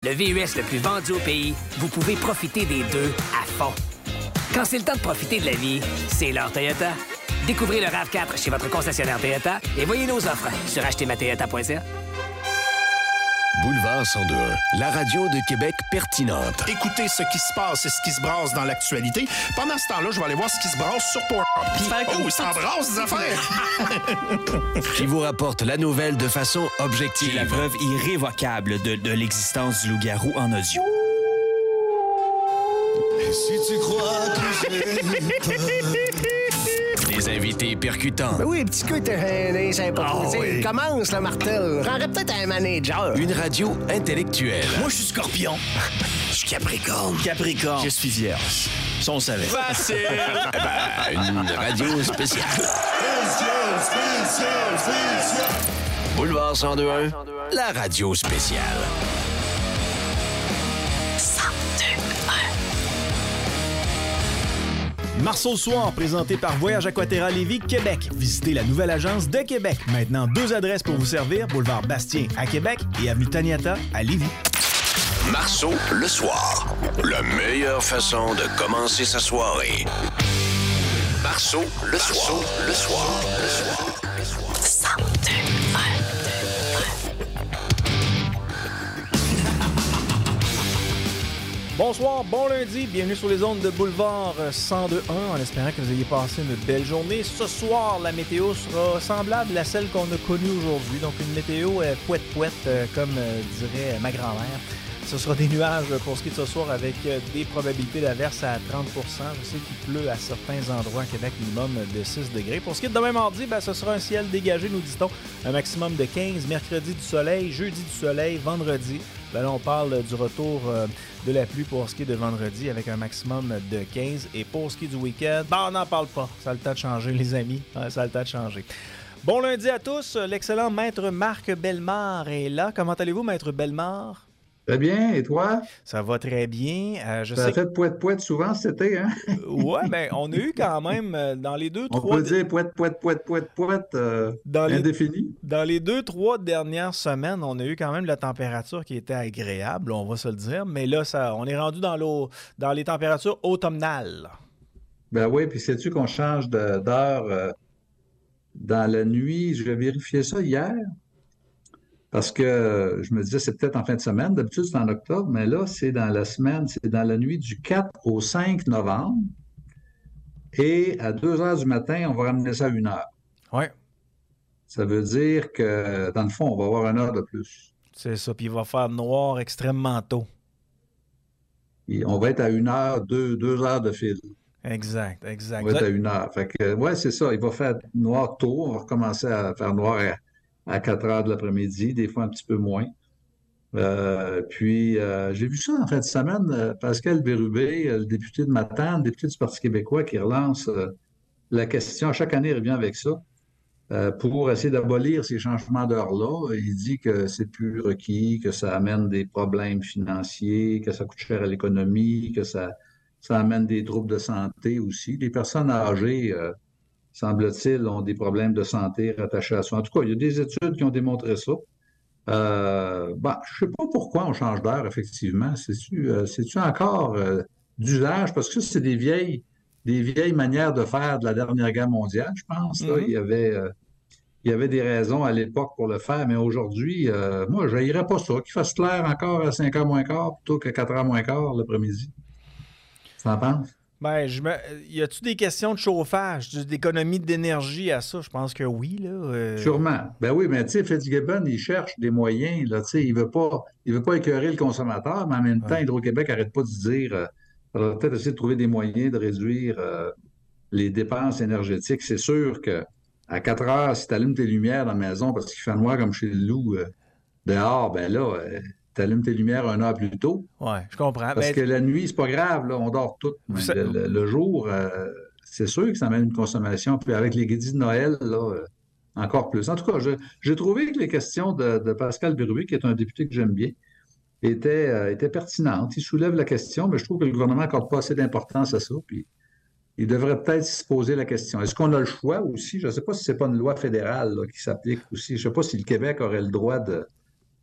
le VUS le plus vendu au pays, vous pouvez profiter des deux à fond. Quand c'est le temps de profiter de la vie, c'est l'heure Toyota. Découvrez le RAV4 chez votre concessionnaire Toyota et voyez nos offres sur achetezmatoyota.ca. Boulevard 102.1, la radio de Québec pertinente. Écoutez ce qui se passe et ce qui se brasse dans l'actualité. Pendant ce temps-là, je vais aller voir ce qui se brasse sur Pornhub. Oh, il s'en brasse des affaires! Qui vous rapporte la nouvelle de façon objective. J'ai la preuve irrévocable de l'existence du loup-garou en audio. Et si tu crois que j'ai peur... Des invités percutants. Ben oui, petit coup, t'es sympa. oui. Commence, le martel. J'aurais peut-être un manager. Une radio intellectuelle. Moi, je suis Scorpion. Je suis Capricorne. Capricorne. Je suis Vierge. Ça, on savait. Facile! Une radio spéciale. Boulevard 102.1, la radio spéciale. Marceau Soir, présenté par Voyage Aquaterra Lévis, Québec. Visitez la nouvelle agence de Québec. Maintenant, 2 adresses pour vous servir, boulevard Bastien à Québec et avenue Taniata à Lévis. Marceau le soir. La meilleure façon de commencer sa soirée. Marceau le soir. Le soir. Le soir. Le soir. Bonsoir, bon lundi, bienvenue sur les ondes de Boulevard 102.1 en espérant que vous ayez passé une belle journée. Ce soir, la météo sera semblable à celle qu'on a connue aujourd'hui, donc une météo pouette-pouette, comme dirait ma grand-mère. Ce sera des nuages pour ce qui est de ce soir avec des probabilités d'averse à 30%. Je sais qu'il pleut à certains endroits à Québec, minimum de 6 degrés. Pour ce qui est de demain mardi, ce sera un ciel dégagé, nous dit-on, un maximum de 15. Mercredi du soleil, jeudi du soleil, vendredi. Là, on parle du retour de la pluie pour ce qui est de vendredi avec un maximum de 15. Et pour ce qui est du week-end, on n'en parle pas. Ça a le temps de changer, les amis. Ça a le temps de changer. Bon lundi à tous. L'excellent maître Marc Bellemare est là. Comment allez-vous, maître Bellemare? Très bien, et toi? Ça va très bien. Ça a fait pouette-pouette souvent cet été, hein? Ouais, on a eu quand même dans les 2-3... On peut dire pouette, indéfini. Dans les 2-3 dernières semaines, on a eu quand même la température qui était agréable, on va se le dire. Mais là, on est rendu dans les températures automnales. Ben oui, puis sais-tu qu'on change d'heure dans la nuit? Je vais vérifier ça hier. Parce que je me disais, c'est peut-être en fin de semaine. D'habitude, c'est en octobre, mais là, c'est dans la semaine, c'est dans la nuit du 4 au 5 novembre. Et à 2 heures du matin, on va ramener ça à 1 heure. Oui. Ça veut dire que, dans le fond, on va avoir 1 heure de plus. C'est ça, puis il va faire noir extrêmement tôt. Et on va être à 1 heure, 2 heures de fil. Exact. On va être à 1 heure. Fait que, ouais, c'est ça. Il va faire noir tôt. On va recommencer à faire noir à 4 heures de l'après-midi, des fois un petit peu moins. Puis, j'ai vu ça en fin de semaine, Pascal Bérubé, le député de Matane, le député du Parti québécois, qui relance la question, chaque année il revient avec ça, pour essayer d'abolir ces changements d'heure-là. Il dit que c'est plus requis, que ça amène des problèmes financiers, que ça coûte cher à l'économie, que ça amène des troubles de santé aussi. Les personnes âgées... semble-t-il, ont des problèmes de santé rattachés à ça. En tout cas, il y a des études qui ont démontré ça. Je ne sais pas pourquoi on change d'heure, effectivement. C'est-tu encore d'usage? Parce que ça, c'est des vieilles manières de faire de la dernière guerre mondiale, je pense. Là. Il y avait des raisons à l'époque pour le faire, mais aujourd'hui, moi, je n'irais pas ça. Qu'il fasse clair encore à 5 h moins quart plutôt que 4 h moins quart l'après-midi. Tu en penses? Y a-tu des questions de chauffage, d'économie d'énergie à ça? Je pense que oui, là. Sûrement. Ben oui, mais tu sais, Fitzgibbon, il cherche des moyens, là, tu sais, il veut pas écœurer le consommateur, mais en même temps, Hydro-Québec n'arrête pas de dire, on va peut-être essayer de trouver des moyens de réduire les dépenses énergétiques. C'est sûr que à 4 heures, si tu allumes tes lumières dans la maison parce qu'il fait noir comme chez le loup dehors, ben là... tu allumes tes lumières 1 heure plus tôt. Oui, je comprends. Parce que la nuit, c'est pas grave, là, on dort tout. Mais le jour, c'est sûr que ça amène une consommation. Puis avec les guédis de Noël, là, encore plus. En tout cas, j'ai trouvé que les questions de Pascal Bérubé, qui est un député que j'aime bien, étaient pertinentes. Il soulève la question, mais je trouve que le gouvernement n'accorde pas assez d'importance à ça. Puis il devrait peut-être se poser la question. Est-ce qu'on a le choix aussi? Je ne sais pas si ce n'est pas une loi fédérale là, qui s'applique aussi. Je ne sais pas si le Québec aurait le droit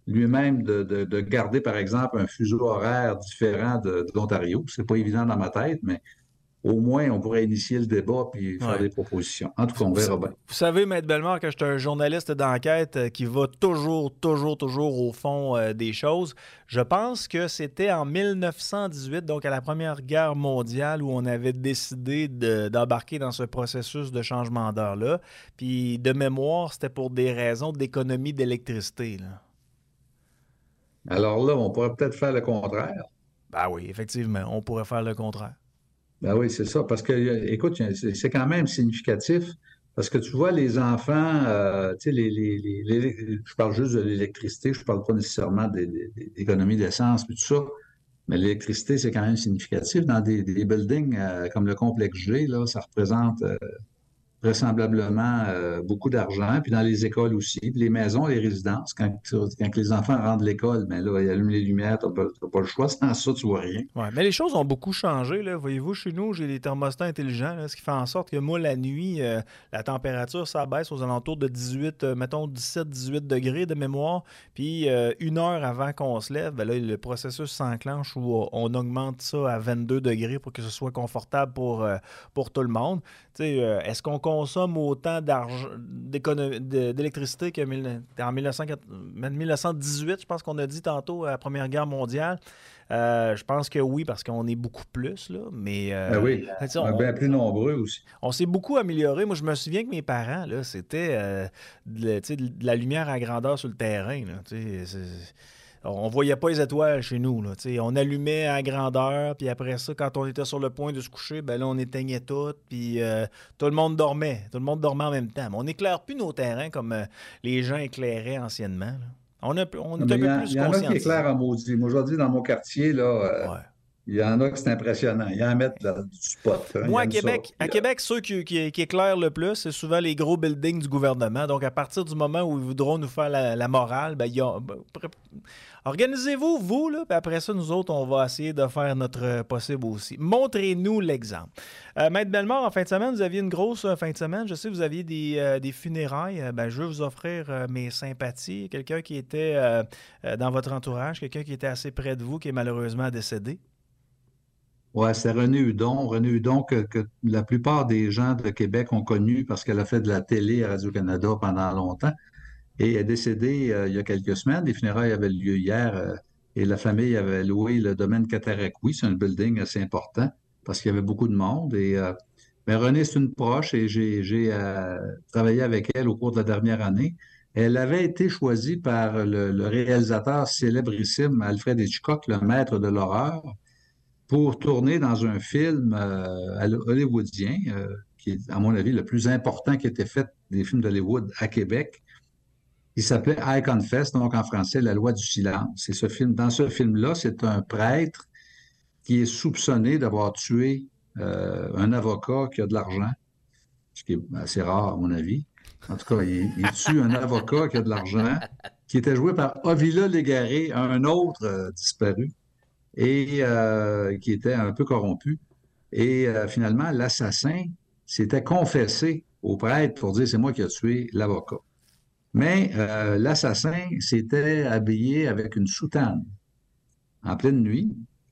lui-même de garder, par exemple, un fuseau horaire différent de l'Ontario. C'est pas évident dans ma tête, mais au moins, on pourrait initier le débat puis faire des propositions. En tout cas, on verra bien. Vous savez, Maître Bellemare, que je suis un journaliste d'enquête qui va toujours au fond des choses. Je pense que c'était en 1918, donc à la Première Guerre mondiale, où on avait décidé d'embarquer dans ce processus de changement d'heure-là. Puis, de mémoire, c'était pour des raisons d'économie d'électricité, là. Alors là, on pourrait peut-être faire le contraire. Ben oui, effectivement, on pourrait faire le contraire. Ben oui, c'est ça. Parce que, écoute, c'est quand même significatif. Parce que tu vois, les enfants, tu sais, je parle juste de l'électricité, je parle pas nécessairement d'économie d'essence et tout ça, mais l'électricité, c'est quand même significatif. Dans des buildings comme le complexe G, là, ça représente vraisemblablement beaucoup d'argent. Puis dans les écoles aussi, puis les maisons, les résidences, quand les enfants rentrent de l'école, bien là, ils allument les lumières, t'as pas le choix. Sans ça, tu vois rien. Oui, mais les choses ont beaucoup changé, là. Voyez-vous, chez nous, j'ai des thermostats intelligents, là, ce qui fait en sorte que moi, la nuit, la température, ça baisse aux alentours de 17-18 degrés de mémoire. Puis une heure avant qu'on se lève, ben là, le processus s'enclenche où on augmente ça à 22 degrés pour que ce soit confortable pour tout le monde. Est-ce qu'on consomme autant d'électricité qu'en 1918, je pense qu'on a dit tantôt, à la Première Guerre mondiale? Je pense que oui, parce qu'on est beaucoup plus, là, mais... oui, on est bien plus nombreux aussi. On s'est beaucoup amélioré. Moi, je me souviens que mes parents, là, c'était de la lumière à grandeur sur le terrain, là, on voyait pas les étoiles chez nous, là, on allumait à grandeur, puis après ça, quand on était sur le point de se coucher, ben là, on éteignait tout, puis tout le monde dormait. Tout le monde dormait en même temps. Mais on n'éclaire plus nos terrains comme les gens éclairaient anciennement, là. On est un peu plus conscientisés. Il y en a qui éclairent en maudit. Moi, aujourd'hui, dans mon quartier, là, il y en a que c'est impressionnant. Il y en a mettre du spot. Hein. Moi, à Québec, ceux qui éclairent le plus, c'est souvent les gros buildings du gouvernement. Donc, à partir du moment où ils voudront nous faire la morale, organisez-vous, vous, là, puis après ça, nous autres, on va essayer de faire notre possible aussi. Montrez-nous l'exemple. Maître Bellemare, en fin de semaine, vous aviez une grosse fin de semaine. Je sais que vous aviez des funérailles. Je veux vous offrir mes sympathies. Quelqu'un qui était dans votre entourage, quelqu'un qui était assez près de vous, qui est malheureusement décédé. Oui, c'est René Hudon. René Hudon que la plupart des gens de Québec ont connu parce qu'elle a fait de la télé à Radio-Canada pendant longtemps. Et elle est décédée il y a quelques semaines. Les funérailles avaient lieu hier et la famille avait loué le domaine Cataraqui. C'est un building assez important parce qu'il y avait beaucoup de monde. Mais Renée, c'est une proche et j'ai travaillé avec elle au cours de la dernière année. Elle avait été choisie par le réalisateur célébrissime Alfred Hitchcock, le maître de l'horreur, pour tourner dans un film hollywoodien, qui est, à mon avis, le plus important qui a été fait des films d'Hollywood à Québec. Il s'appelait I Confess, donc en français, La loi du silence. Et dans ce film-là, c'est un prêtre qui est soupçonné d'avoir tué un avocat qui a de l'argent, ce qui est assez rare, à mon avis. En tout cas, il tue un avocat qui a de l'argent, qui était joué par Ovila Légaré, un autre disparu, et qui était un peu corrompu. Et finalement, l'assassin s'était confessé au prêtre pour dire « c'est moi qui ai tué l'avocat ». Mais l'assassin s'était habillé avec une soutane en pleine nuit.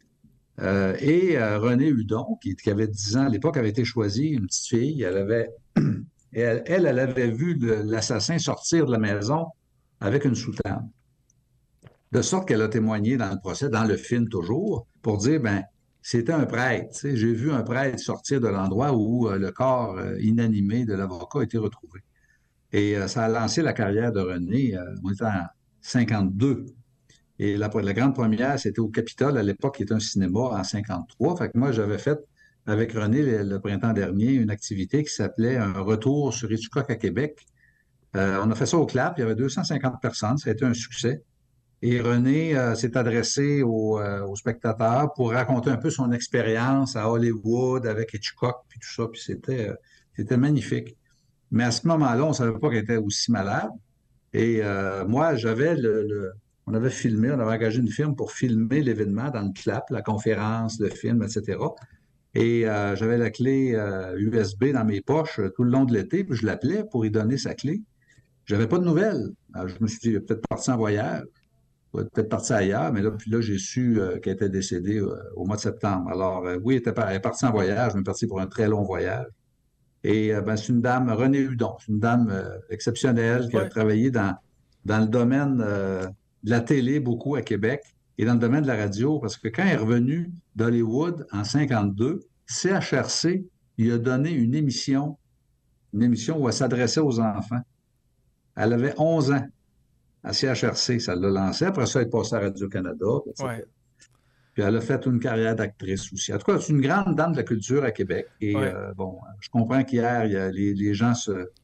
René Hudon, qui avait 10 ans à l'époque, avait été choisie, une petite fille. Elle avait vu l'assassin sortir de la maison avec une soutane. De sorte qu'elle a témoigné dans le procès, dans le film toujours, pour dire, c'était un prêtre. J'ai vu un prêtre sortir de l'endroit où le corps inanimé de l'avocat a été retrouvé. Et ça a lancé la carrière de René. On était en 52. Et la grande première, c'était au Capitole, à l'époque, qui était un cinéma, en 53. Fait que moi, j'avais fait, avec René, le printemps dernier, une activité qui s'appelait un retour sur Hitchcock à Québec. On a fait ça au CLAP. Il y avait 250 personnes. Ça a été un succès. Et René s'est adressé aux spectateurs pour raconter un peu son expérience à Hollywood avec Hitchcock, puis tout ça. Puis c'était magnifique. Mais à ce moment-là, on ne savait pas qu'elle était aussi malade. Et moi, on avait filmé, on avait engagé une firme pour filmer l'événement dans le CLAP, la conférence, le film, etc. Et j'avais la clé USB dans mes poches tout le long de l'été, puis je l'appelais pour lui donner sa clé. J'avais pas de nouvelles. Alors, je me suis dit, il est peut-être parti en voyage. Elle est peut-être partie ailleurs, mais là, puis là, j'ai su qu'elle était décédée au mois de septembre. Alors, oui, elle est partie en voyage, mais partie pour un très long voyage. Et c'est une dame, Renée Hudon, c'est une dame exceptionnelle qui a travaillé dans le domaine de la télé beaucoup à Québec et dans le domaine de la radio, parce que quand elle est revenue d'Hollywood en 52, CHRC lui a donné une émission où elle s'adressait aux enfants. Elle avait 11 ans à CHRC, ça l'a lancé. Après ça, elle est passée à Radio-Canada. Ouais. Puis elle a fait une carrière d'actrice aussi. En tout cas, c'est une grande dame de la culture à Québec. Et je comprends qu'hier, les gens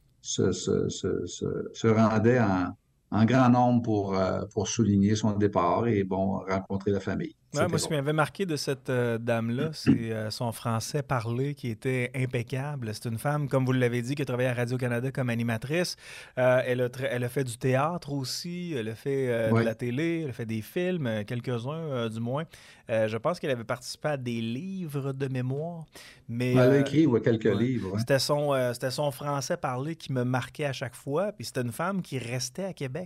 se rendaient en grand nombre pour souligner son départ et rencontrer la famille. Ouais, moi, ce qui m'avait marqué de cette dame-là, c'est son français parlé qui était impeccable. C'est une femme, comme vous l'avez dit, qui a travaillé à Radio-Canada comme animatrice. Elle a fait du théâtre aussi, elle a fait de la télé, elle a fait des films, quelques-uns du moins. Je pense qu'elle avait participé à des livres de mémoire. Mais, elle a écrit quelques livres. Ouais. C'était son français parlé qui me marquait à chaque fois. Puis c'était une femme qui restait à Québec.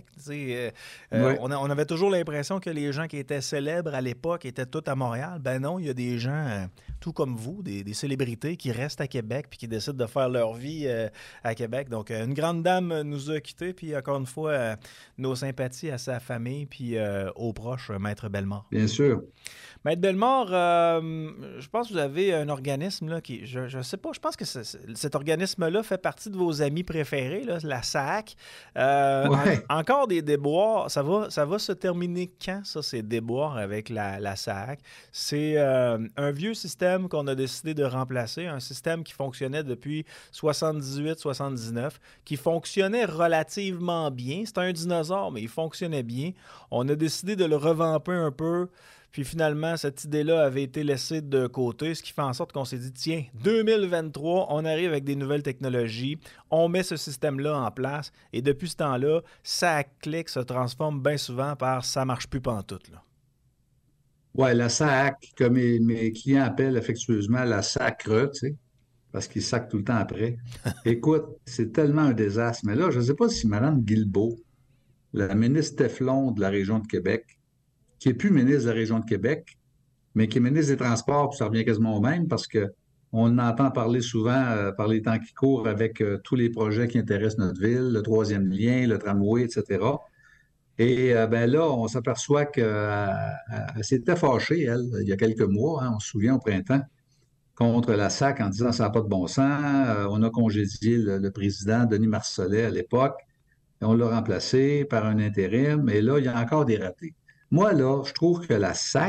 On avait toujours l'impression que les gens qui étaient célèbres à l'époque étaient tous à Montréal. Ben non, il y a des gens, tout comme vous, des célébrités qui restent à Québec puis qui décident de faire leur vie à Québec. Donc, une grande dame nous a quittés. Puis encore une fois, nos sympathies à sa famille puis aux proches, Maître Bellemare. Bien sûr. Maître Bellemare, je pense que vous avez un organisme là, qui, je sais pas, je pense que cet organisme-là fait partie de vos amis préférés, là, la SAAC. Encore des déboires. Ça va se terminer quand, ça, ces déboires avec la SAAC? C'est un vieux système qu'on a décidé de remplacer, un système qui fonctionnait depuis 78-79, qui fonctionnait relativement bien. C'était un dinosaure, mais il fonctionnait bien. On a décidé de le revamper un peu. Puis finalement, cette idée-là avait été laissée de côté, ce qui fait en sorte qu'on s'est dit, tiens, 2023, on arrive avec des nouvelles technologies, on met ce système-là en place, et depuis ce temps-là, ça clique, se transforme bien souvent par ça marche plus pantoute, là. Oui, la SAC, comme mes clients appellent affectueusement la sacre, tu sais, parce qu'ils sacrent tout le temps après. Écoute, c'est tellement un désastre. Mais là, je ne sais pas si Mme Guilbeault, la ministre Teflon de la région de Québec, qui n'est plus ministre de la région de Québec, mais qui est ministre des Transports, puis ça revient quasiment au même, parce qu'on entend parler souvent par les temps qui courent avec tous les projets qui intéressent notre ville, le troisième lien, le tramway, etc. Et là, on s'aperçoit qu'elle s'était fâchée, elle, il y a quelques mois, on se souvient au printemps, contre la SAC en disant « ça n'a pas de bon sens ». On a congédié le président Denis Marcellet à l'époque, et on l'a remplacé par un intérim, et là, il y a encore des ratés. Moi, là, je trouve que la SAC,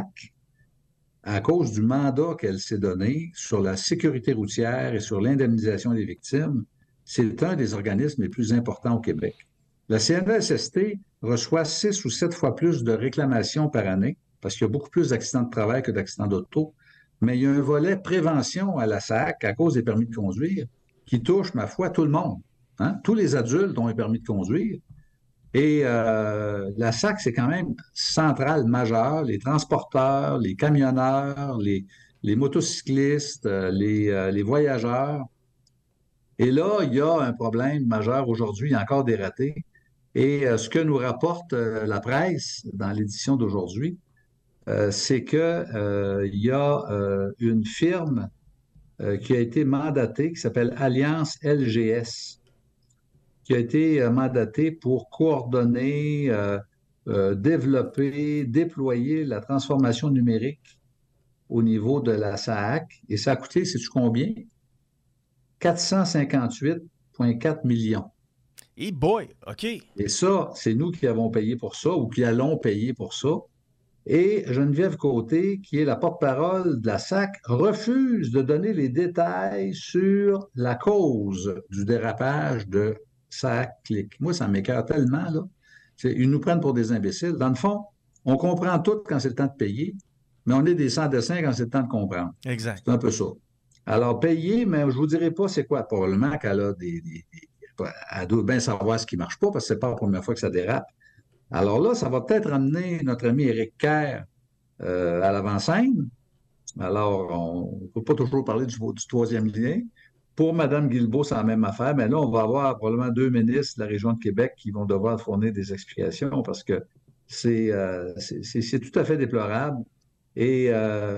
à cause du mandat qu'elle s'est donné sur la sécurité routière et sur l'indemnisation des victimes, c'est un des organismes les plus importants au Québec. La CNESST reçoit 6 ou 7 fois plus de réclamations par année, parce qu'il y a beaucoup plus d'accidents de travail que d'accidents d'auto, mais il y a un volet prévention à la SAC à cause des permis de conduire qui touche, ma foi, tout le monde. Hein? Tous les adultes ont un permis de conduire. Et la SAC, c'est quand même centrale majeure. Les transporteurs, les camionneurs, les motocyclistes, les voyageurs. Et là, il y a un problème majeur aujourd'hui. Il y a encore des ratés. Et ce que nous rapporte la presse dans l'édition d'aujourd'hui, c'est qu'il y a une firme qui a été mandatée, qui s'appelle Alliance LGS, qui a été mandaté pour coordonner, développer, déployer la transformation numérique au niveau de la SAAC. Et ça a coûté, sais-tu combien? 458,4 millions. Et boy, OK. Et ça, c'est nous qui avons payé pour ça ou qui allons payer pour ça. Et Geneviève Côté, qui est la porte-parole de la SAC, refuse de donner les détails sur la cause du dérapage de SAC Click. Moi, ça m'écoeure tellement, là. Ils nous prennent pour des imbéciles. Dans le fond, on comprend tout quand c'est le temps de payer, mais on est des sans-dessins quand c'est le temps de comprendre. Exact. C'est un peu ça. Alors, payer, mais je ne vous dirai pas c'est quoi. Probablement qu'elle a elle doit bien savoir ce qui ne marche pas, parce que ce n'est pas la première fois que ça dérape. Alors là, ça va peut-être amener notre ami Éric Kerr à l'avant-scène. Alors, on ne peut pas toujours parler du troisième lien. Pour Mme Guilbeault, c'est la même affaire, mais là, on va avoir probablement 2 ministres de la région de Québec qui vont devoir fournir des explications parce que C'est tout à fait déplorable. Et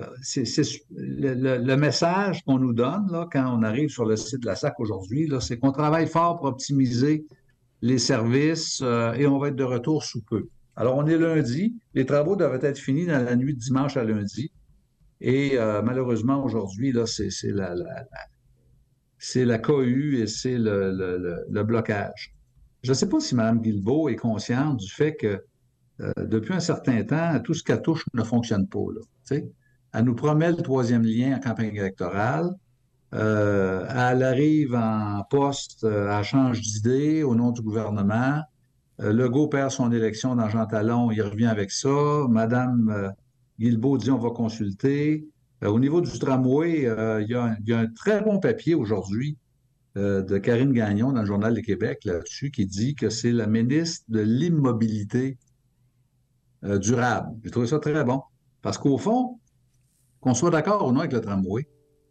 le message qu'on nous donne là, quand on arrive sur le site de la SAC aujourd'hui, là, c'est qu'on travaille fort pour optimiser les services et on va être de retour sous peu. Alors, on est lundi. Les travaux doivent être finis dans la nuit de dimanche à lundi. Et malheureusement, aujourd'hui, là, c'est la cohue et c'est le blocage. Je ne sais pas si Mme Guilbeault est consciente du fait que depuis un certain temps, tout ce qu'elle touche ne fonctionne pas. Là, elle nous promet le troisième lien en campagne électorale. Elle arrive en poste, elle change d'idée au nom du gouvernement. Legault perd son élection dans Jean Talon, il revient avec ça. Mme Guilbeault dit on va consulter. Au niveau du tramway, il y a un très bon papier aujourd'hui de Karine Gagnon dans le Journal du Québec là-dessus qui dit que c'est la ministre de l'immobilité durable. J'ai trouvé ça très bon. Parce qu'au fond, qu'on soit d'accord ou non avec le tramway,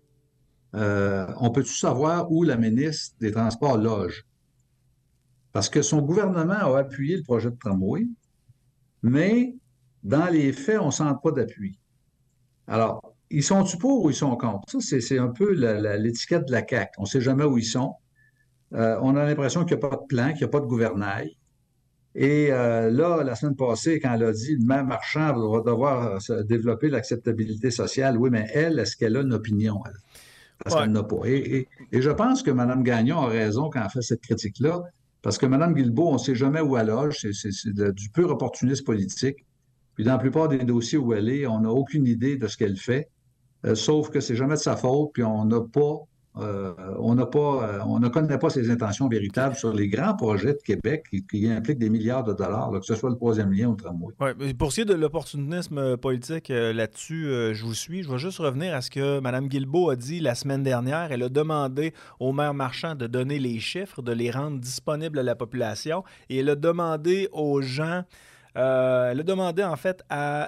on peut-tu savoir où la ministre des Transports loge? Parce que son gouvernement a appuyé le projet de tramway, mais dans les faits, on ne sent pas d'appui. Alors, ils sont-tu pour ou ils sont contre? Ça, c'est un peu l'étiquette de la CAQ. On ne sait jamais où ils sont. On a l'impression qu'il n'y a pas de plan, qu'il n'y a pas de gouvernail. Et là, la semaine passée, quand elle a dit le maire Marchand va devoir développer l'acceptabilité sociale, oui, mais elle, est-ce qu'elle a une opinion, elle? Parce qu'elle n'a pas. Et je pense que Mme Gagnon a raison quand elle fait cette critique-là, parce que Mme Guilbeault, on ne sait jamais où elle loge, c'est du pur opportunisme politique. Puis dans la plupart des dossiers où elle est, on n'a aucune idée de ce qu'elle fait, sauf que c'est jamais de sa faute, puis on ne connaît pas ses intentions véritables sur les grands projets de Québec qui impliquent des milliards de dollars, là, que ce soit le troisième lien ou le tramway. Ouais, pour ce qui est de l'opportunisme politique là-dessus, je vous suis. Je vais juste revenir à ce que Mme Guilbeault a dit la semaine dernière. Elle a demandé au maire Marchand de donner les chiffres, de les rendre disponibles à la population, et elle a demandé aux gens, elle a demandé en fait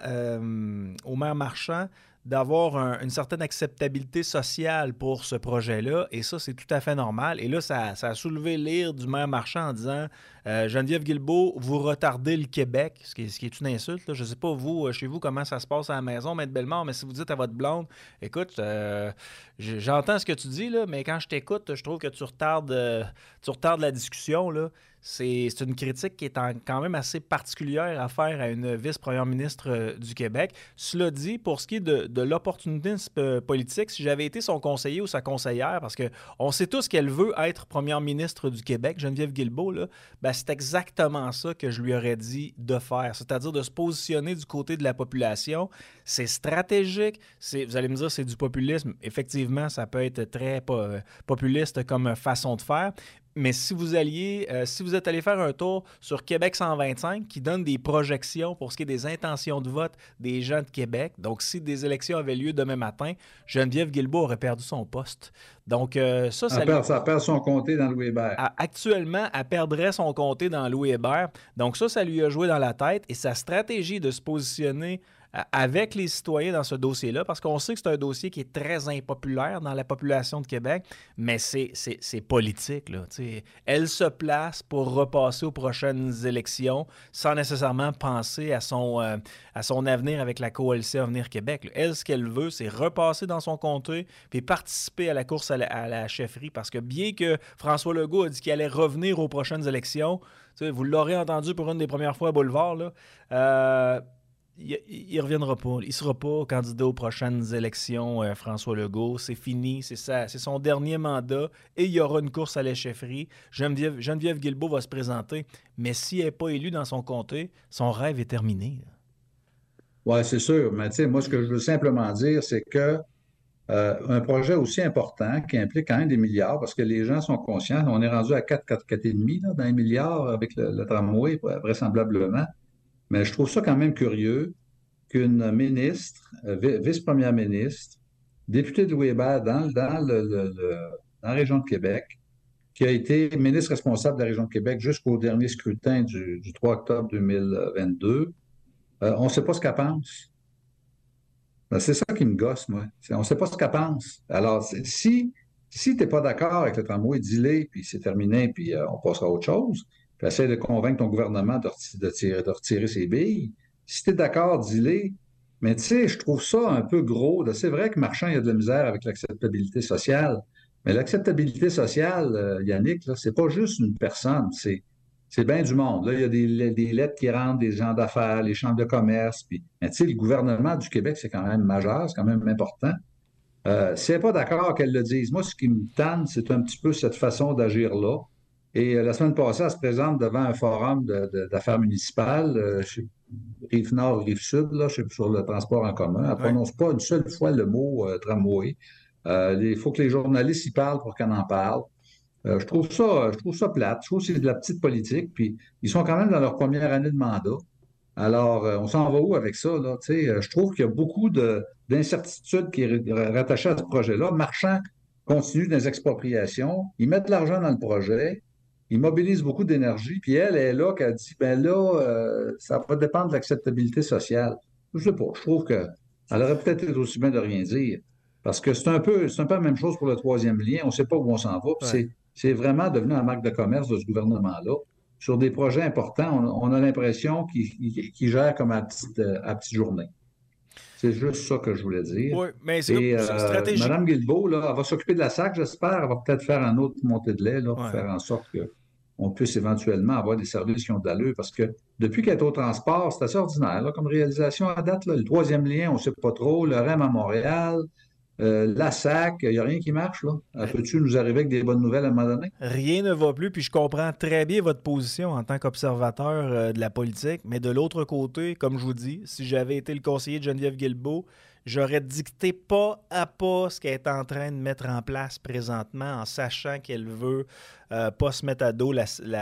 au maire Marchand d'avoir une certaine acceptabilité sociale pour ce projet-là, et ça, c'est tout à fait normal. Et là, ça a soulevé l'ire du maire Marchand en disant Geneviève Guilbeault, vous retardez le Québec, ce qui est une insulte. Là. Je ne sais pas, vous, chez vous, comment ça se passe à la maison, Maître Bellemare, mais si vous dites à votre blonde, écoute, j'entends ce que tu dis, là, mais quand je t'écoute, je trouve que tu retardes la discussion, là. C'est une critique qui est quand même assez particulière à faire à une vice-première ministre du Québec. Cela dit, pour ce qui est de l'opportunisme politique, si j'avais été son conseiller ou sa conseillère, parce qu'on sait tous qu'elle veut être première ministre du Québec, Geneviève Guilbeault, là, ben c'est exactement ça que je lui aurais dit de faire, c'est-à-dire de se positionner du côté de la population. C'est stratégique, vous allez me dire c'est du populisme. Effectivement, ça peut être très populiste comme façon de faire. Mais si vous êtes allé faire un tour sur Québec 125, qui donne des projections pour ce qui est des intentions de vote des gens de Québec, donc si des élections avaient lieu demain matin, Geneviève Guilbeault aurait perdu son poste. Donc ça perd son comté dans Louis Hébert. Actuellement, elle perdrait son comté dans Louis Hébert. Donc ça lui a joué dans la tête, et sa stratégie de se positionner avec les citoyens dans ce dossier-là, parce qu'on sait que c'est un dossier qui est très impopulaire dans la population de Québec, mais c'est politique, là. T'sais. Elle se place pour repasser aux prochaines élections sans nécessairement penser à son avenir avec la coalition Avenir Québec. Là. Elle, ce qu'elle veut, c'est repasser dans son comté puis participer à la course à la chefferie, parce que bien que François Legault a dit qu'il allait revenir aux prochaines élections, vous l'aurez entendu pour une des premières fois à Boulevard, là, il ne reviendra pas. Il ne sera pas candidat aux prochaines élections, François Legault. C'est fini. C'est son dernier mandat. Et il y aura une course à la chefferie. Geneviève Guilbeault va se présenter. Mais si elle n'est pas élue dans son comté, son rêve est terminé. Oui, c'est sûr. Mais tu sais, moi, ce que je veux simplement dire, c'est que un projet aussi important qui implique quand même des milliards, parce que les gens sont conscients, on est rendu à 4,5 dans les milliards avec le tramway, vraisemblablement. Mais je trouve ça quand même curieux qu'une ministre, vice-première ministre, députée de Louis Hébert dans la région de Québec, qui a été ministre responsable de la région de Québec jusqu'au dernier scrutin du 3 octobre 2022, on ne sait pas ce qu'elle pense. Ben, c'est ça qui me gosse, moi. On ne sait pas ce qu'elle pense. Alors, si tu n'es pas d'accord avec le tramway, dis-le, puis c'est terminé, puis on passera à autre chose. puis essaie de convaincre ton gouvernement de retirer ses billes. Si tu es d'accord, dis-les. Mais tu sais, je trouve ça un peu gros. C'est vrai que Marchand, il y a de la misère avec l'acceptabilité sociale. Mais l'acceptabilité sociale, Yannick, là, c'est pas juste une personne, c'est bien du monde. Là, il y a des lettres qui rentrent des gens d'affaires, les chambres de commerce. Puis, mais tu sais, le gouvernement du Québec, c'est quand même majeur, c'est quand même important. Si elle n'est pas d'accord qu'elle le dise, moi, ce qui me tanne, c'est un petit peu cette façon d'agir-là. Et la semaine passée, elle se présente devant un forum d'affaires municipales, Rive-Nord, Rive-Sud, là, sur le transport en commun. Elle ne prononce pas une seule fois le mot tramway. Il faut que les journalistes y parlent pour qu'on en parle. Je trouve ça plate. Je trouve que c'est de la petite politique. Puis ils sont quand même dans leur première année de mandat. Alors, on s'en va où avec ça, là? Je trouve qu'il y a beaucoup d'incertitudes qui est rattachées à ce projet-là. Marchand continue dans les expropriations. Ils mettent de l'argent dans le projet. Ils mobilisent beaucoup d'énergie. Puis elle est là qu'elle dit, ben là, ça va dépendre de l'acceptabilité sociale. Je sais pas. Je trouve qu'elle aurait peut-être été aussi bien de rien dire. Parce que c'est un peu la même chose pour le troisième lien. On ne sait pas où on s'en va. C'est vraiment devenu un marque de commerce de ce gouvernement-là. Sur des projets importants, on a l'impression qu'ils gèrent comme à petite journée. C'est juste ça que je voulais dire. Oui, mais c'est stratégique. Mme Guilbeault, là, elle va s'occuper de la SAC, j'espère. Elle va peut-être faire un autre montée de lait, là, pour faire en sorte qu'on puisse éventuellement avoir des services qui ont de l'allure. Parce que depuis qu'elle est au transport, c'est assez ordinaire là, comme réalisation à date. Là. Le troisième lien, on ne sait pas trop. Le REM à Montréal. La SAC, il n'y a rien qui marche, là. Peux-tu nous arriver avec des bonnes nouvelles à un moment donné? Rien ne va plus, puis je comprends très bien votre position en tant qu'observateur de la politique, mais de l'autre côté, comme je vous dis, si j'avais été le conseiller de Geneviève Guilbeault, j'aurais dicté pas à pas ce qu'elle est en train de mettre en place présentement en sachant qu'elle veut pas se mettre à dos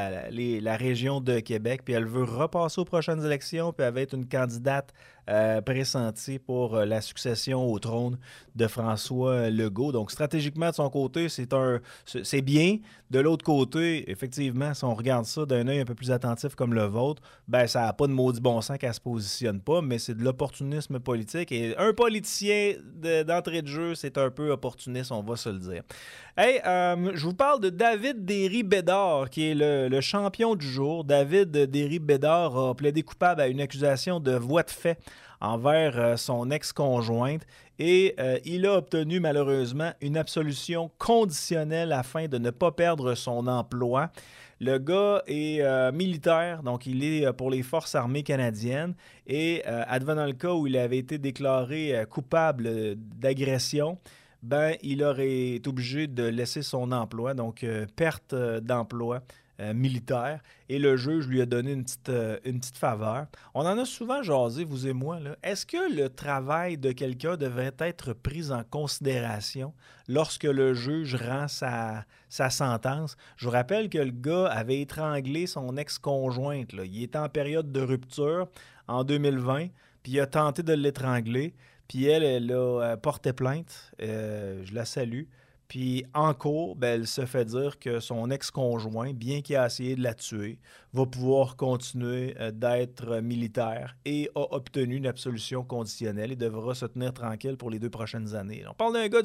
la région de Québec, puis elle veut repasser aux prochaines élections, puis elle va être une candidate pressentie pour la succession au trône de François Legault. Donc, stratégiquement, de son côté, c'est bien. De l'autre côté, effectivement, si on regarde ça d'un œil un peu plus attentif comme le vôtre, ben ça n'a pas de maudit bon sens qu'elle se positionne pas, mais c'est de l'opportunisme politique. Et un politicien d'entrée de jeu, c'est un peu opportuniste, on va se le dire. Hey, je vous parle de David Derry-Bédard, qui est le champion du jour. David Derry-Bédard a plaidé coupable à une accusation de voie de fait envers son ex-conjointe et il a obtenu malheureusement une absolution conditionnelle afin de ne pas perdre son emploi. Le gars est militaire, donc il est pour les Forces armées canadiennes et advenant le cas où il avait été déclaré coupable d'agression, ben, il aurait été obligé de laisser son emploi, donc perte d'emploi militaire. Et le juge lui a donné une petite faveur. On en a souvent jasé, vous et moi. Là. Est-ce que le travail de quelqu'un devrait être pris en considération lorsque le juge rend sa sentence? Je vous rappelle que le gars avait étranglé son ex-conjointe. Là. Il était en période de rupture en 2020, puis il a tenté de l'étrangler. Puis elle a porté plainte, je la salue. Puis en cours, ben, elle se fait dire que son ex-conjoint, bien qu'il ait essayé de la tuer, va pouvoir continuer d'être militaire et a obtenu une absolution conditionnelle et devra se tenir tranquille pour les 2 prochaines années. On parle d'un gars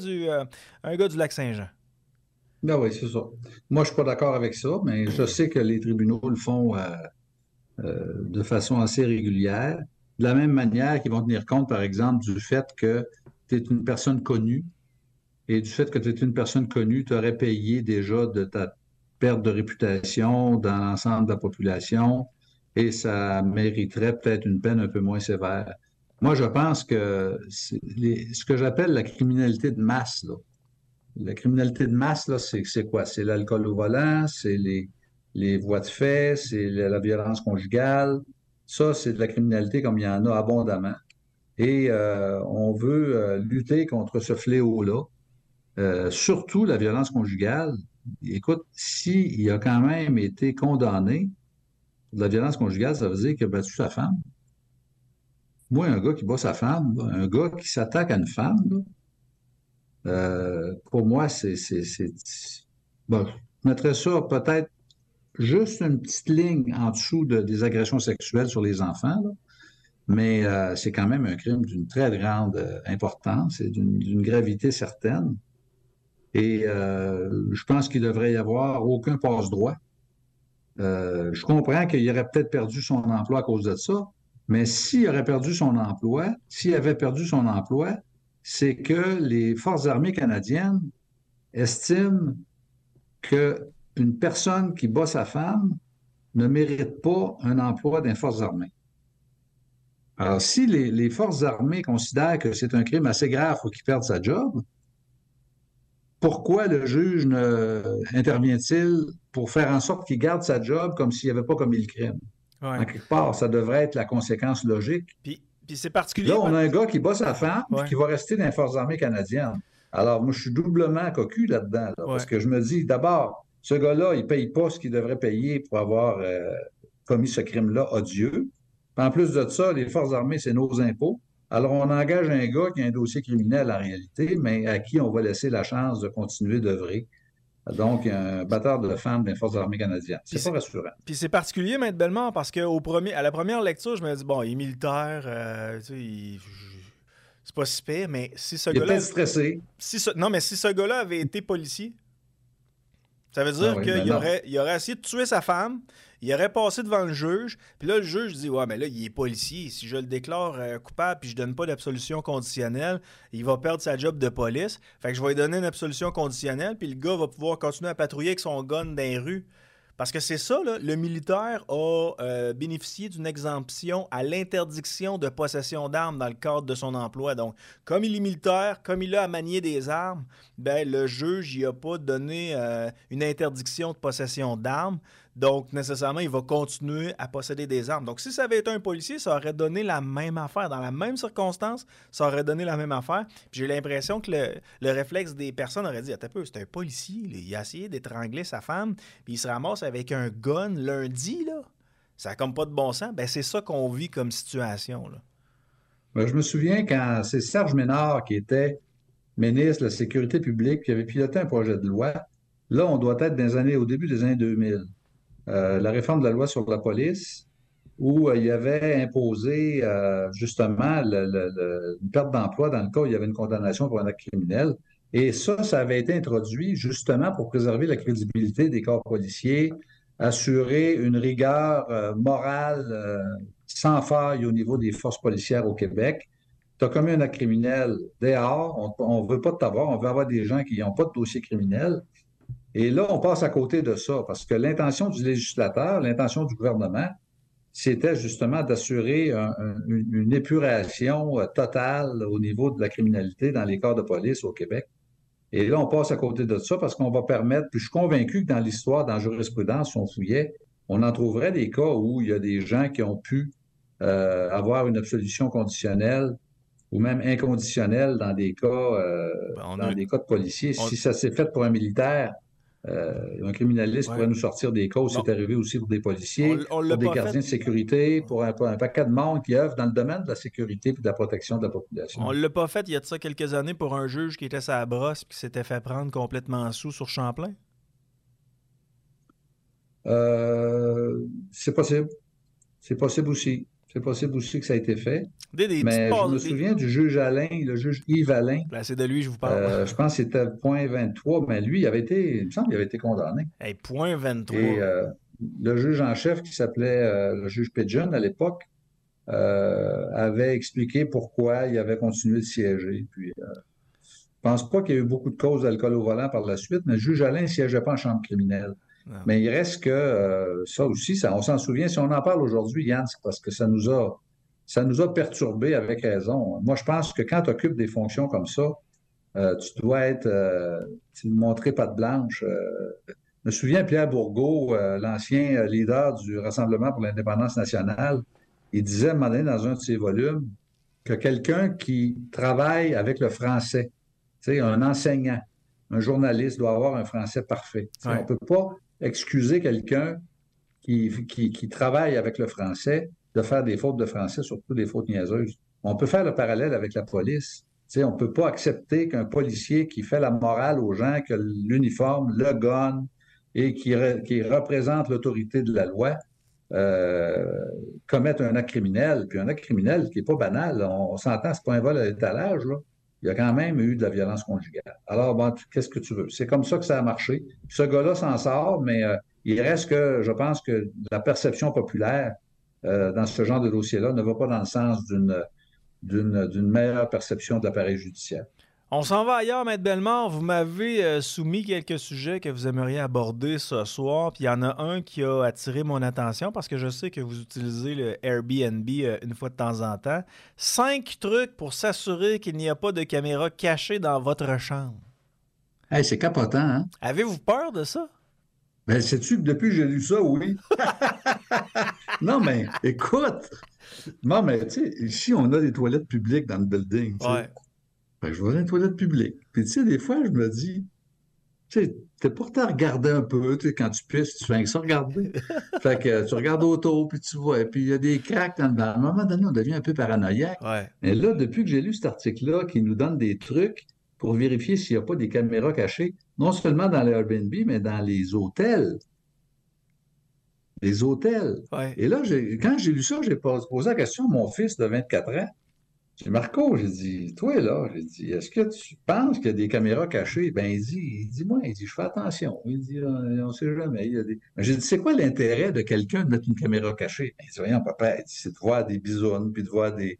du Lac-Saint-Jean. Ben oui, c'est ça. Moi, je ne suis pas d'accord avec ça, mais je sais que les tribunaux le font de façon assez régulière. De la même manière qu'ils vont tenir compte, par exemple, du fait que tu es une personne connue et du fait que tu es une personne connue, tu aurais payé déjà de ta perte de réputation dans l'ensemble de la population et ça mériterait peut-être une peine un peu moins sévère. Moi, je pense que ce que j'appelle la criminalité de masse, là. La criminalité de masse, là, c'est quoi? C'est l'alcool au volant, c'est les voies de fait, c'est la violence conjugale. Ça, c'est de la criminalité comme il y en a abondamment. Et on veut lutter contre ce fléau-là, surtout la violence conjugale. Écoute, s'il a quand même été condamné pour de la violence conjugale, ça veut dire qu'il a battu sa femme. Moi, un gars qui bat sa femme, là, un gars qui s'attaque à une femme, là, pour moi, bon, je mettrais ça peut-être juste une petite ligne en dessous des agressions sexuelles sur les enfants, là. Mais c'est quand même un crime d'une très grande importance et d'une gravité certaine. Et je pense qu'il devrait y avoir aucun passe-droit Je comprends qu'il aurait peut-être perdu son emploi à cause de ça, mais s'il avait perdu son emploi, c'est que les Forces armées canadiennes estiment qu'une personne qui bat sa femme ne mérite pas un emploi dans les Forces armées. Alors, si les Forces armées considèrent que c'est un crime assez grave pour qu'il perde sa job, pourquoi le juge intervient-il pour faire en sorte qu'il garde sa job comme s'il n'avait pas commis le crime? Ouais. En quelque part, ça devrait être la conséquence logique. Puis c'est particulier. Là, on a un gars qui bat sa femme Ouais. et qui va rester dans les Forces armées canadiennes. Alors, moi, je suis doublement cocu là-dedans, là, parce que je me dis, d'abord, ce gars-là, il ne paye pas ce qu'il devrait payer pour avoir commis ce crime-là odieux. Puis en plus de ça, les Forces armées, c'est nos impôts. Alors, on engage un gars qui a un dossier criminel en réalité, mais à qui on va laisser la chance de continuer d'œuvrer. Donc, un batteur de femmes des Forces armées canadiennes. C'est pas rassurant. Puis c'est particulier, Maître Bellemare, parce qu'à la première lecture, je me dis, bon, il est militaire, tu sais, c'est pas si pire, mais si ce gars-là... Il est peut-être stressé. Non, mais si ce gars-là avait été policier, ça veut dire qu'il aurait essayé de tuer sa femme, il aurait passé devant le juge, puis là, le juge dit « Ouais, mais là, il est policier. Si je le déclare coupable puis je donne pas d'absolution conditionnelle, il va perdre sa job de police. Fait que je vais lui donner une absolution conditionnelle, puis le gars va pouvoir continuer à patrouiller avec son gun dans les rues. » Parce que c'est ça, là, le militaire a bénéficié d'une exemption à l'interdiction de possession d'armes dans le cadre de son emploi. Donc, comme il est militaire, comme il a à manier des armes, ben, le juge il n'a pas donné une interdiction de possession d'armes. Donc, nécessairement, il va continuer à posséder des armes. Donc, si ça avait été un policier, ça aurait donné la même affaire. Dans la même circonstance, ça aurait donné la même affaire. Puis j'ai l'impression que le réflexe des personnes aurait dit « Attends un peu, c'est un policier. Là. Il a essayé d'étrangler sa femme, puis il se ramasse avec un gun lundi. Là. Ça n'a comme pas de bon sens. » Ben, c'est ça qu'on vit comme situation. Là. Ben, je me souviens quand c'est Serge Ménard qui était ministre de la Sécurité publique qui avait piloté un projet de loi. Là, on doit être au début des années 2000. La réforme de la loi sur la police, où il avait imposé justement une perte d'emploi dans le cas où il y avait une condamnation pour un acte criminel. Et ça avait été introduit justement pour préserver la crédibilité des corps policiers, assurer une rigueur morale sans faille au niveau des forces policières au Québec. Tu as commis un acte criminel dehors, on ne veut pas t'avoir, on veut avoir des gens qui n'ont pas de dossier criminel. Et là, on passe à côté de ça, parce que l'intention du législateur, l'intention du gouvernement, c'était justement d'assurer une épuration totale au niveau de la criminalité dans les corps de police au Québec. Et là, on passe à côté de ça parce qu'on va permettre, puis je suis convaincu que dans l'histoire, dans la jurisprudence, si on fouillait, on en trouverait des cas où il y a des gens qui ont pu avoir une absolution conditionnelle ou même inconditionnelle dans des cas, des cas de policiers. Si ça s'est fait pour un militaire, un criminaliste pourrait nous sortir des cas où c'est arrivé aussi pour des policiers, pour des gardiens de sécurité, pour un paquet de monde qui œuvre dans le domaine de la sécurité et de la protection de la population. On l'a pas fait il y a de ça quelques années pour un juge qui était sur la brosse et qui s'était fait prendre complètement sous sur Champlain? C'est possible. C'est possible aussi. C'est possible aussi que ça a été fait. Mais je me souviens du juge Alain, le juge Yves Alain. Ben, c'est de lui que je vous parle. Je pense que c'était point 23, mais lui, il me semble qu'il avait été condamné. Hey, point 23. Et le juge en chef, qui s'appelait le juge Pidgeon à l'époque, avait expliqué pourquoi il avait continué de siéger. Puis, je pense pas qu'il y a eu beaucoup de causes d'alcool au volant par la suite, mais le juge Alain ne siégeait pas en chambre criminelle. Non. Mais il reste que ça aussi, on s'en souvient. Si on en parle aujourd'hui, Yann, c'est parce que ça nous a perturbés avec raison. Moi, je pense que quand tu occupes des fonctions comme ça, tu dois montrer patte blanche. Je me souviens, Pierre Bourgault, l'ancien leader du Rassemblement pour l'indépendance nationale, il disait à un moment donné dans un de ses volumes que quelqu'un qui travaille avec le français, un enseignant, un journaliste doit avoir un français parfait. Ouais. On ne peut pas excuser quelqu'un qui travaille avec le français de faire des fautes de français, surtout des fautes niaiseuses. On peut faire le parallèle avec la police. On ne peut pas accepter qu'un policier qui fait la morale aux gens, qui a l'uniforme, le gun et qui représente l'autorité de la loi, commette un acte criminel. Puis un acte criminel qui n'est pas banal. On s'entend, c'est pas un vol à l'étalage, là. Il y a quand même eu de la violence conjugale. Alors, bon, qu'est-ce que tu veux? C'est comme ça que ça a marché. Ce gars-là s'en sort, mais Il reste que, je pense que la perception populaire dans ce genre de dossier-là ne va pas dans le sens d'une meilleure perception de l'appareil judiciaire. On s'en va ailleurs, Maître Bellemare. Vous m'avez soumis quelques sujets que vous aimeriez aborder ce soir. Puis il y en a un qui a attiré mon attention parce que je sais que vous utilisez le Airbnb une fois de temps en temps. 5 trucs pour s'assurer qu'il n'y a pas de caméra cachée dans votre chambre. Hey, c'est capotant, hein? Avez-vous peur de ça? Ben, sais-tu que depuis que j'ai lu ça, oui. Non, mais écoute. Non, mais tu sais, ici, on a des toilettes publiques dans le building. Ouais. Fait que je vais dans les toilettes publiques. Puis, tu sais, des fois, je me dis, tu sais, t'es pour te regarder un peu, tu sais, quand tu pisses, tu fais que ça regarder. Fait que tu regardes autour, puis tu vois, puis il y a des craques dans le banc. À un moment donné, on devient un peu paranoïaque. Ouais. Mais là, depuis que j'ai lu cet article-là, qui nous donne des trucs pour vérifier s'il n'y a pas des caméras cachées, non seulement dans les Airbnb, mais dans les hôtels. Les hôtels. Ouais. Et là, quand j'ai lu ça, j'ai posé la question à mon fils de 24 ans. J'ai dit, Marco, j'ai dit, toi là, j'ai dit, est-ce que tu penses qu'il y a des caméras cachées? Ben, il dit, moi, il dit, je fais attention. Il dit, on ne sait jamais. Mais j'ai dit, c'est quoi l'intérêt de quelqu'un de mettre une caméra cachée? Ben, il dit, voyons, papa, c'est de voir des bisounes, puis de voir des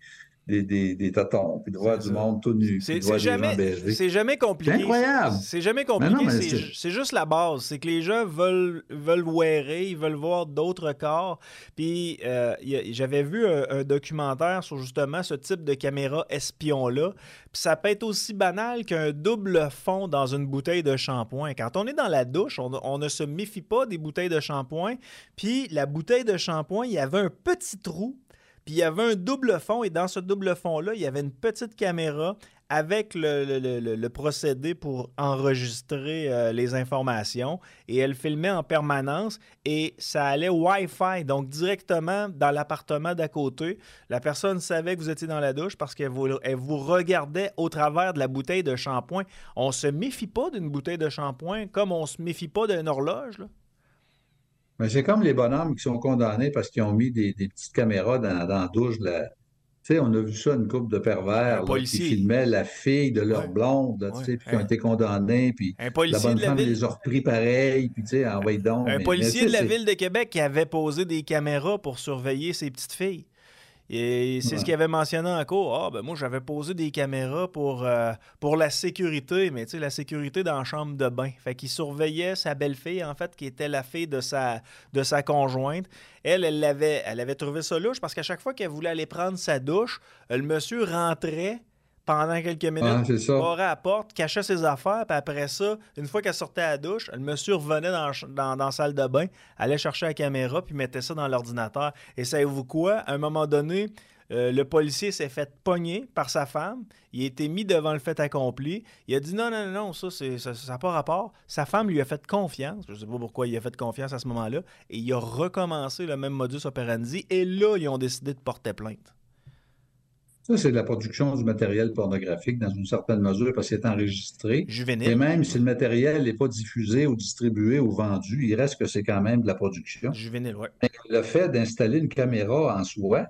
tatons, puis de voir du monde tout nu, puis de voir des gens baisés. C'est jamais compliqué. C'est incroyable. C'est jamais compliqué. Non, c'est juste la base. C'est que les gens veulent wearer, ils veulent voir d'autres corps. Puis j'avais vu un documentaire sur justement ce type de caméra espion-là. Puis ça peut être aussi banal qu'un double fond dans une bouteille de shampoing. Quand on est dans la douche, on ne se méfie pas des bouteilles de shampoing. Puis la bouteille de shampoing, il y avait un petit trou. Puis il y avait un double fond, et dans ce double fond-là, il y avait une petite caméra avec le procédé pour enregistrer les informations. Et elle filmait en permanence et ça allait Wi-Fi, donc directement dans l'appartement d'à côté. La personne savait que vous étiez dans la douche parce qu'elle vous regardait au travers de la bouteille de shampoing. On ne se méfie pas d'une bouteille de shampoing comme on ne se méfie pas d'une horloge, là. Mais c'est comme les bonhommes qui sont condamnés parce qu'ils ont mis des petites caméras dans la douche. Tu sais, on a vu ça, une couple de pervers là, qui filmaient la fille de leur blonde, là, tu sais, puis qui ont été condamnés, puis la bonne femme les a repris pareil, puis tu sais, envoyé donc. Un policier de la Ville de Québec qui avait posé des caméras pour surveiller ses petites filles. Et c'est ce qu'il avait mentionné en cours. Ah, ben moi, j'avais posé des caméras pour la sécurité, mais tu sais, la sécurité dans la chambre de bain. Fait qu'il surveillait sa belle-fille, en fait, qui était la fille de sa conjointe. Elle avait trouvé ça louche parce qu'à chaque fois qu'elle voulait aller prendre sa douche, le monsieur rentrait pendant quelques minutes, barrait à la porte, cachait ses affaires, puis après ça, une fois qu'elle sortait à la douche, le monsieur revenait dans la salle de bain, allait chercher la caméra, puis mettait ça dans l'ordinateur. Et savez-vous quoi? À un moment donné, le policier s'est fait pogner par sa femme. Il a été mis devant le fait accompli. Il a dit non, ça n'a pas rapport. Sa femme lui a fait confiance. Je ne sais pas pourquoi il a fait confiance à ce moment-là. Et il a recommencé le même modus operandi. Et là, ils ont décidé de porter plainte. Ça, c'est de la production du matériel pornographique dans une certaine mesure parce qu'il est enregistré. Juvénile. Et même si le matériel n'est pas diffusé ou distribué ou vendu, il reste que c'est quand même de la production. Juvénile, oui. Le fait d'installer une caméra en soi,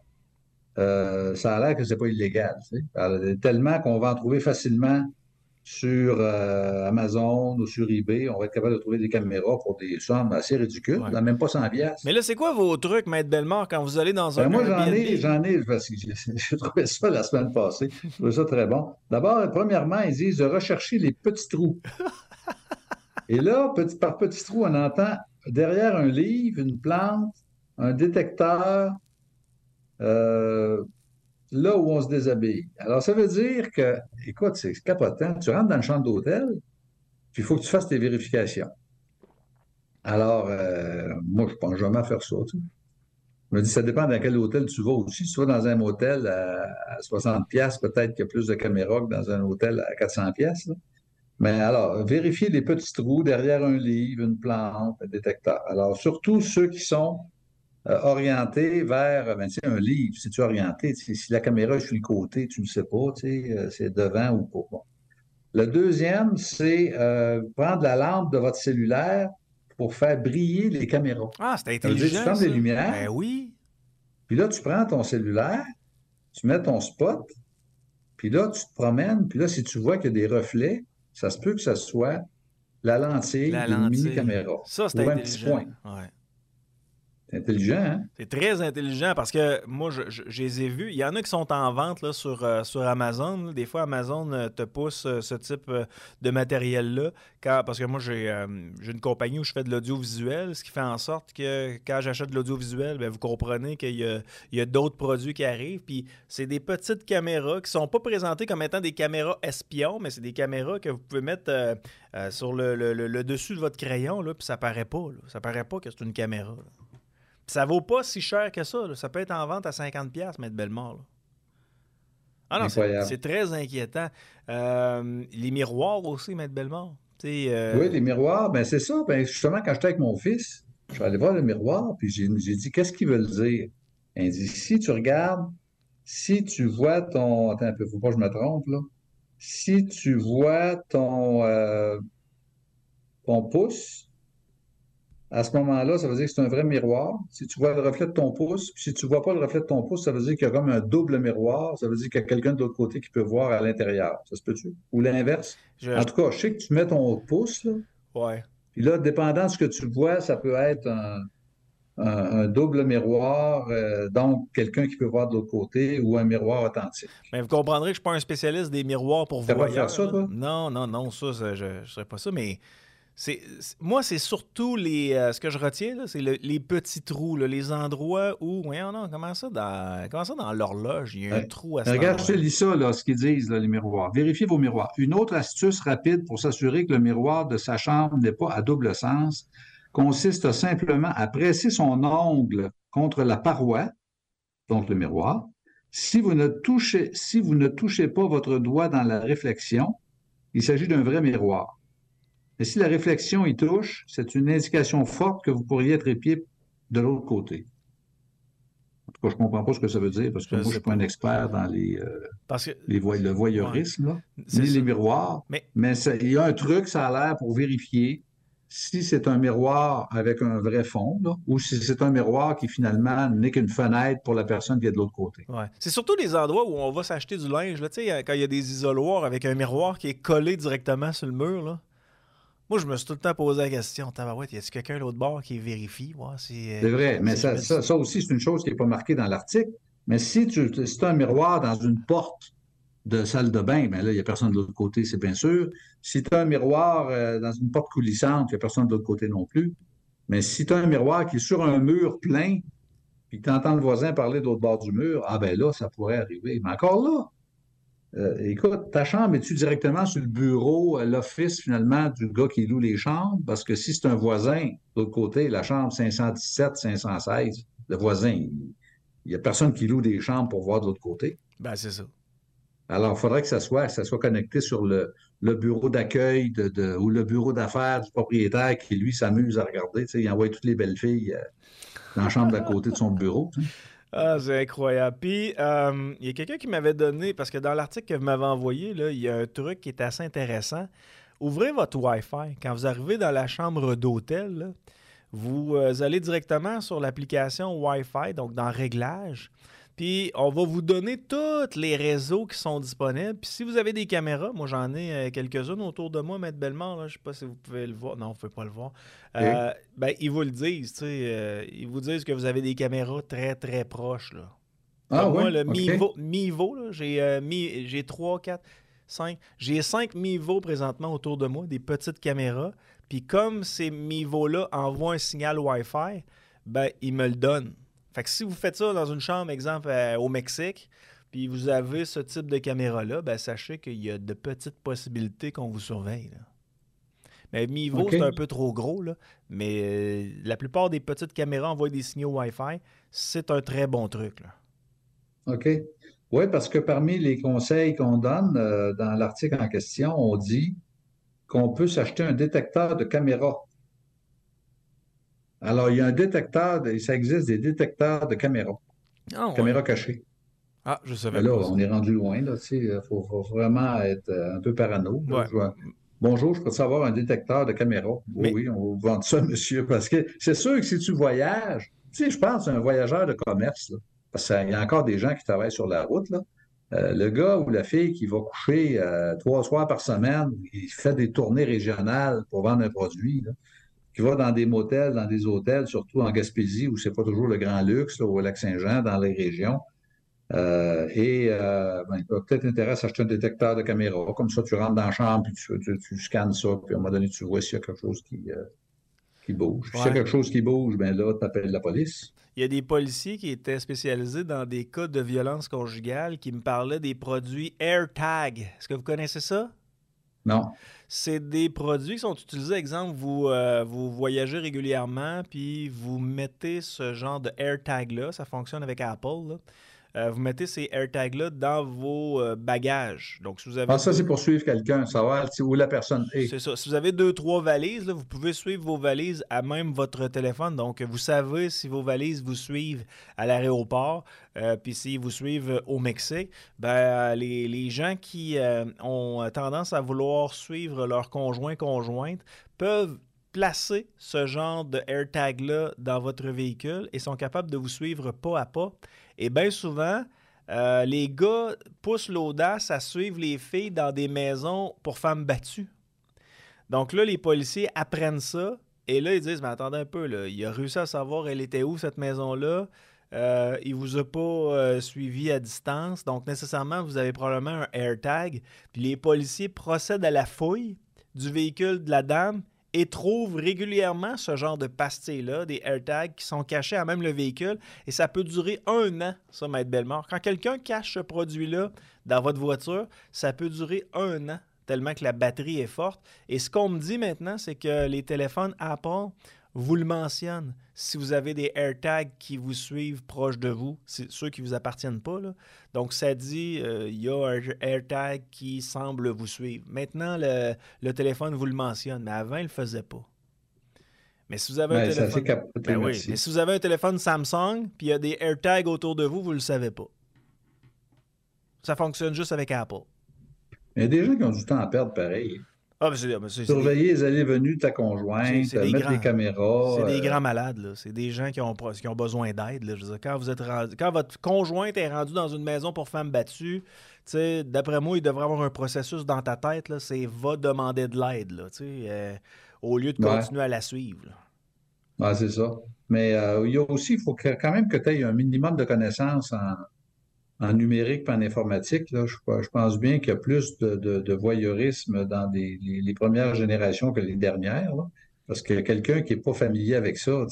ça a l'air que c'est pas illégal. Tu sais. Alors, tellement qu'on va en trouver facilement sur Amazon ou sur eBay. On va être capable de trouver des caméras pour des sommes assez ridicules, même pas 100 $. Mais là, c'est quoi vos trucs, Maître Bellemare, quand vous allez dans un moi, j'en ai, parce que j'ai trouvé ça la semaine passée. J'ai trouvé ça très bon. D'abord, premièrement, ils disent de rechercher les petits trous. Et là, par petits trous, on entend derrière un livre, une plante, un détecteur, là où on se déshabille. Alors, ça veut dire que, écoute, c'est capotant. Tu rentres dans une chambre d'hôtel, puis il faut que tu fasses tes vérifications. Alors, moi, je ne pense jamais à faire ça. Tu sais. Je me dis, ça dépend dans quel hôtel tu vas aussi. Si tu vas dans un motel à 60$, peut-être qu'il y a plus de caméras que dans un hôtel à 400$. Là. Mais alors, vérifier les petits trous derrière un livre, une plante, un détecteur. Alors, surtout ceux qui sont orienté vers un livre. Si tu es orienté, si la caméra est sur le côté, tu ne sais pas, c'est devant ou pas. Bon. Le deuxième, c'est prendre la lampe de votre cellulaire pour faire briller les caméras. Ah, c'est intelligent. Tu fermes les lumières. Ben oui. Puis là, tu prends ton cellulaire, tu mets ton spot, puis là, tu te promènes, puis là, si tu vois qu'il y a des reflets, ça se peut que ça soit la lentille d'une mini-caméra. Ça, c'est ou un petit intelligent. point. Ouais. C'est intelligent, hein? C'est très intelligent parce que moi, je les ai vus. Il y en a qui sont en vente là, sur Amazon. Là. Des fois, Amazon te pousse ce type de matériel-là. Parce que moi, j'ai une compagnie où je fais de l'audiovisuel, ce qui fait en sorte que quand j'achète de l'audiovisuel, bien, vous comprenez qu'il y a d'autres produits qui arrivent. Puis c'est des petites caméras qui ne sont pas présentées comme étant des caméras espions, mais c'est des caméras que vous pouvez mettre sur le dessus de votre crayon, là, puis ça paraît pas. Là. Ça paraît pas que c'est une caméra. Là. Puis ça vaut pas si cher que ça. Là. Ça peut être en vente à 50$, Maître Bellemare. Là. Ah non, c'est très inquiétant. Les miroirs aussi, Maître Bellemare. Oui, les miroirs, ben c'est ça. Ben justement, quand j'étais avec mon fils, je suis allé voir le miroir, puis j'ai dit, qu'est-ce qu'ils veulent dire? Il dit, si tu regardes, si tu vois ton... Attends un peu, faut pas que je me trompe, là. Si tu vois ton pouce, à ce moment-là, ça veut dire que c'est un vrai miroir. Si tu vois le reflet de ton pouce, puis si tu ne vois pas le reflet de ton pouce, ça veut dire qu'il y a comme un double miroir. Ça veut dire qu'il y a quelqu'un de l'autre côté qui peut voir à l'intérieur. Ça se peut-tu? Ou l'inverse? En tout cas, je sais que tu mets ton pouce, là. Ouais. Puis là, dépendant de ce que tu vois, ça peut être un double miroir, donc quelqu'un qui peut voir de l'autre côté, ou un miroir authentique. Mais vous comprendrez que je ne suis pas un spécialiste des miroirs pour voyeurs. Tu vas faire ça, toi? Non, ça, je ne serais pas ça, mais... Moi, c'est surtout ce que je retiens, là, c'est les petits trous, là, les endroits où, voyons, non, comment ça dans l'horloge, il y a un trou à ce regarde, je te lis ça, là, ce qu'ils disent, là, les miroirs. Vérifiez vos miroirs. Une autre astuce rapide pour s'assurer que le miroir de sa chambre n'est pas à double sens consiste simplement à presser son ongle contre la paroi, donc le miroir. Si vous ne touchez pas votre doigt dans la réflexion, il s'agit d'un vrai miroir. Mais si la réflexion y touche, c'est une indication forte que vous pourriez être épié de l'autre côté. En tout cas, je ne comprends pas ce que ça veut dire, parce que moi, je ne suis pas un expert dans le voyeurisme, là, ni les miroirs. Mais il y a un truc, ça a l'air, pour vérifier si c'est un miroir avec un vrai fond, là, ou si c'est un miroir qui, finalement, n'est qu'une fenêtre pour la personne qui est de l'autre côté. Ouais. C'est surtout les endroits où on va s'acheter du linge. Là, quand il y a des isoloirs avec un miroir qui est collé directement sur le mur, là. Moi, je me suis tout le temps posé la question, tabarouette, y a-t-il quelqu'un de l'autre bord qui vérifie? Ouais, c'est vrai, mais ça aussi, c'est une chose qui n'est pas marquée dans l'article. Mais si tu as un miroir dans une porte de salle de bain, bien là, il n'y a personne de l'autre côté, c'est bien sûr. Si tu as un miroir dans une porte coulissante, il n'y a personne de l'autre côté non plus. Mais si tu as un miroir qui est sur un mur plein, puis que tu entends le voisin parler de l'autre bord du mur, ah ben là, ça pourrait arriver. Mais encore là, écoute, ta chambre, es-tu directement sur le bureau, l'office, finalement, du gars qui loue les chambres? Parce que si c'est un voisin, de l'autre côté, la chambre 517, 516, le voisin, il n'y a personne qui loue des chambres pour voir de l'autre côté. Ben, c'est ça. Alors, il faudrait que ça soit connecté sur le bureau d'accueil ou le bureau d'affaires du propriétaire qui, lui, s'amuse à regarder. Il envoie toutes les belles filles dans la chambre d'à côté de son bureau. T'sais. Ah, c'est incroyable. Puis, il y a quelqu'un qui m'avait donné, parce que dans l'article que vous m'avez envoyé, là, il y a un truc qui est assez intéressant. Ouvrez votre Wi-Fi. Quand vous arrivez dans la chambre d'hôtel, là, vous allez directement sur l'application Wi-Fi, donc dans Réglages. Puis, on va vous donner tous les réseaux qui sont disponibles. Puis, si vous avez des caméras, moi, j'en ai quelques-unes autour de moi, Maître Bellemare, là, je ne sais pas si vous pouvez le voir. Non, vous ne pouvez pas le voir. Ben, ils vous le disent, tu sais. Ils vous disent que vous avez des caméras très, très proches, là. Ah, moi, ouais? le Okay. Mivo, là, j'ai 3, 4, 5. J'ai 5 Mivo présentement autour de moi, des petites caméras. Puis, comme ces Mivo-là envoient un signal Wi-Fi, ben, ils me le donnent. Fait que si vous faites ça dans une chambre, exemple, au Mexique, puis vous avez ce type de caméra-là, ben sachez qu'il y a de petites possibilités qu'on vous surveille. Là. Mais Mivo, c'est un peu trop gros, là. Mais la plupart des petites caméras envoient des signaux Wi-Fi. C'est un très bon truc, là. OK. Oui, parce que parmi les conseils qu'on donne dans l'article en question, on dit qu'on peut s'acheter un détecteur de caméra. Alors, il y a un détecteur, ça existe des détecteurs de caméras. Ah, ouais. Caméras cachées. Ah, je savais là, pas. On est rendu loin, là, tu sais. Il faut vraiment être un peu parano. Ouais. Bonjour, je peux savoir un détecteur de caméra. Oui, on vous vend ça, monsieur, parce que c'est sûr que si tu voyages, tu sais, je pense à un voyageur de commerce, là, parce qu'il y a encore des gens qui travaillent sur la route, là. Le gars ou la fille qui va coucher 3 soirs par semaine, il fait des tournées régionales pour vendre un produit, là, qui va dans des motels, dans des hôtels, surtout en Gaspésie, où c'est pas toujours le grand luxe, là, au Lac-Saint-Jean, dans les régions. Il a peut-être intérêt à s'acheter un détecteur de caméra. Comme ça, tu rentres dans la chambre, puis tu scannes ça, puis à un moment donné, tu vois s'il y a quelque chose qui bouge. Puis s'il y a quelque chose qui bouge, bien là, tu appelles la police. Il y a des policiers qui étaient spécialisés dans des cas de violence conjugale qui me parlaient des produits AirTag. Est-ce que vous connaissez ça? Non. C'est des produits qui sont utilisés, exemple, vous voyagez régulièrement, puis vous mettez ce genre de AirTag-là, ça fonctionne avec Apple, là. Vous mettez ces AirTags-là dans vos bagages. Donc, si vous avez ça, c'est pour suivre quelqu'un, savoir où la personne est. C'est ça. Si vous avez 2-3 valises, là, vous pouvez suivre vos valises à même votre téléphone. Donc, vous savez si vos valises vous suivent à l'aéroport, puis s'ils vous suivent au Mexique, les gens qui ont tendance à vouloir suivre leur conjointe peuvent placer ce genre de AirTag-là dans votre véhicule et sont capables de vous suivre pas à pas. Et bien souvent, les gars poussent l'audace à suivre les filles dans des maisons pour femmes battues. Donc là, les policiers apprennent ça et là, ils disent « Mais attendez un peu, là, il a réussi à savoir elle était où, cette maison-là. Il vous a pas suivi à distance. Donc nécessairement, vous avez probablement un AirTag. » Puis les policiers procèdent à la fouille du véhicule de la dame et trouvent régulièrement ce genre de pastilles-là, des AirTags qui sont cachés à même le véhicule. Et ça peut durer 1 an, ça, Maître Bellemare. Quand quelqu'un cache ce produit-là dans votre voiture, ça peut durer 1 an, tellement que la batterie est forte. Et ce qu'on me dit maintenant, c'est que les téléphones Apple vous le mentionnent. Si vous avez des AirTags qui vous suivent proches de vous, c'est ceux qui ne vous appartiennent pas, là. Donc, ça dit, il y a un AirTag qui semble vous suivre. Maintenant, le téléphone vous le mentionne, mais avant, il ne le faisait pas. Mais si vous avez un téléphone... C'est capoté, mais si vous avez un téléphone Samsung, puis il y a des AirTags autour de vous, vous ne le savez pas. Ça fonctionne juste avec Apple. Il y a des gens qui ont du temps à perdre pareil. Surveiller les allées-venues de ta conjointe, mettre des caméras. C'est des grands malades, là. C'est des gens qui ont besoin d'aide, là. Je veux dire, quand votre conjointe est rendue dans une maison pour femmes battues, d'après moi, il devrait avoir un processus dans ta tête, là, c'est « va demander de l'aide », là, au lieu de continuer à la suivre. Ouais, c'est ça. Mais il y a aussi, il faut quand même que tu aies un minimum de connaissances en numérique et en informatique. Là, je pense bien qu'il y a plus de voyeurisme dans les premières générations que les dernières. Là, parce que quelqu'un qui n'est pas familier avec ça,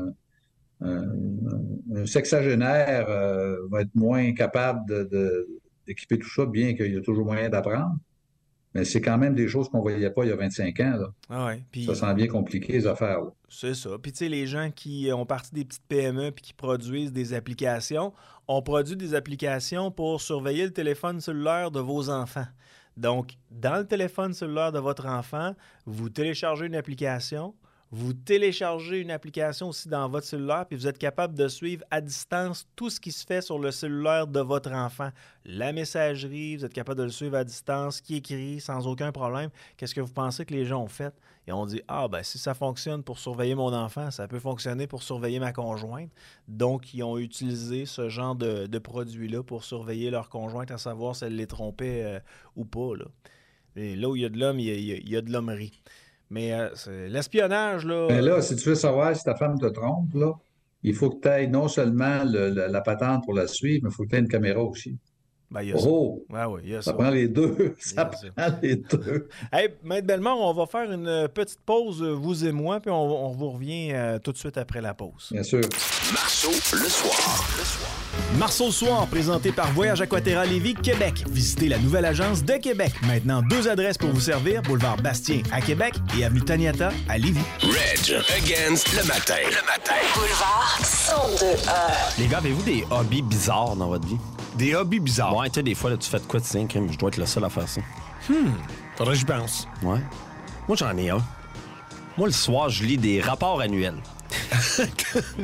un sexagénaire va être moins capable d'équiper tout ça, bien qu'il y a toujours moyen d'apprendre. Mais c'est quand même des choses qu'on ne voyait pas il y a 25 ans. Là. Ah ouais, puis ça semble bien compliqué, les affaires. Là. C'est ça. Puis, tu sais, les gens qui ont parti des petites PME et qui produisent des applications, ont produit des applications pour surveiller le téléphone cellulaire de vos enfants. Donc, dans le téléphone cellulaire de votre enfant, vous téléchargez une application. Vous téléchargez une application aussi dans votre cellulaire, puis vous êtes capable de suivre à distance tout ce qui se fait sur le cellulaire de votre enfant. La messagerie, vous êtes capable de le suivre à distance, qui écrit sans aucun problème. Qu'est-ce que vous pensez que les gens ont fait? Ils ont dit, si ça fonctionne pour surveiller mon enfant, ça peut fonctionner pour surveiller ma conjointe. Donc, ils ont utilisé ce genre de produit-là pour surveiller leur conjointe, à savoir si elle les trompait ou pas. Là. Et là où il y a de l'homme, il y a de l'hommerie. Mais l'espionnage, là... Mais là, si tu veux savoir si ta femme te trompe, là, il faut que tu aies non seulement la patente pour la suivre, mais il faut que tu aies une caméra aussi. Ben, il y a ça. Il y a ça prend les deux. Ça prend les deux. Hey, Maître Bellemare, on va faire une petite pause, vous et moi, puis on vous revient tout de suite après la pause. Bien sûr. Marceau, le soir. Marceau le soir, présenté par Voyage Aquaterra Lévis, Québec. Visitez la nouvelle agence de Québec. Maintenant, 2 adresses pour vous servir. Boulevard Bastien à Québec et avenue Taniata à Lévis. Reg against le matin. Boulevard 102.1. Les gars, avez-vous des hobbies bizarres dans votre vie? Des hobbies bizarres? Ouais, tu sais, des fois, là, tu fais de quoi, tu sais, je dois être le seul à faire ça. Faudrait que je pense. Ouais. Moi, j'en ai un. Moi, le soir, je lis des rapports annuels.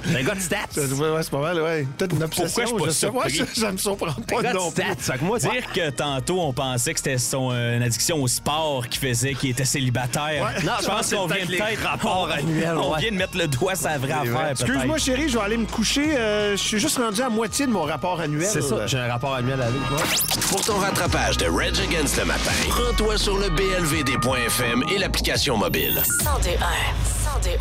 C'est un gars de stats. Ouais, c'est pas mal, ouais. Peut-être une obsession. Pourquoi je suis pas sais. Ça me surprend pas Un gars de non plus. stats. Fait que moi, dire que tantôt, on pensait que c'était une addiction au sport qui faisait qu'il était célibataire. Ouais. Non, je pense qu'on vient de rapports annuels. On ouais. vient de mettre le doigt sur la vraie affaire. Excuse-moi, chérie, je vais aller me coucher. Je suis juste rendu à moitié de mon rapport annuel. C'est ça, j'ai un rapport annuel avec moi. Pour ton rattrapage de Rage Against le matin, rends-toi sur le blvd.fm et l'application mobile. 102.1.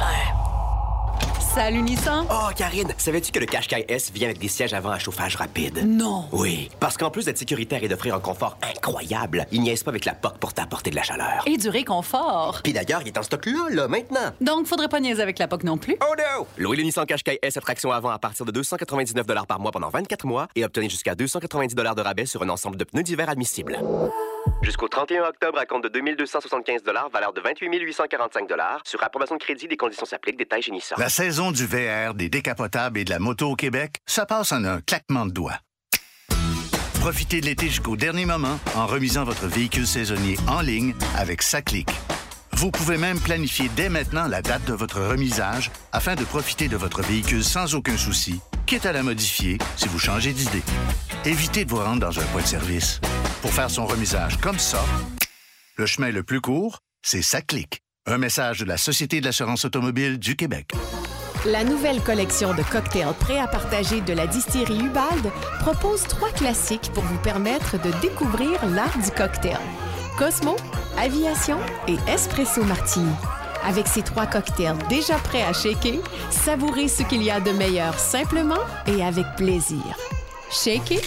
Salut Nissan. Oh, Karine, savais-tu que le Qashqai S vient avec des sièges avant à chauffage rapide? Non. Oui, parce qu'en plus d'être sécuritaire et d'offrir un confort incroyable, il niaise pas avec la POC pour t'apporter de la chaleur. Et du réconfort. Puis d'ailleurs, il est en stock là, maintenant. Donc, faudrait pas niaiser avec la POC non plus. Oh no! Louez le Nissan Qashqai S à traction avant à partir de 299 $ par mois pendant 24 mois et obtenez jusqu'à 290 $ de rabais sur un ensemble de pneus d'hiver admissibles. Jusqu'au 31 octobre, à compte de 2275 $, valeur de 28 845 $ sur approbation de crédit, des conditions s'appliquent, détails chez Nissan. La saison du VR, des décapotables et de la moto au Québec, ça passe en un claquement de doigts. Profitez de l'été jusqu'au dernier moment en remisant votre véhicule saisonnier en ligne avec SACLIC. Vous pouvez même planifier dès maintenant la date de votre remisage afin de profiter de votre véhicule sans aucun souci, quitte à la modifier si vous changez d'idée. Évitez de vous rendre dans un point de service. Pour faire son remisage comme ça, le chemin le plus court, c'est SACLIC. Un message de la Société de l'assurance automobile du Québec. La nouvelle collection de cocktails prêts à partager de la distillerie Ubald propose 3 classiques pour vous permettre de découvrir l'art du cocktail. Cosmo, Aviation et Espresso Martini. Avec ces 3 cocktails déjà prêts à shaker, savourez ce qu'il y a de meilleur simplement et avec plaisir. Shaker,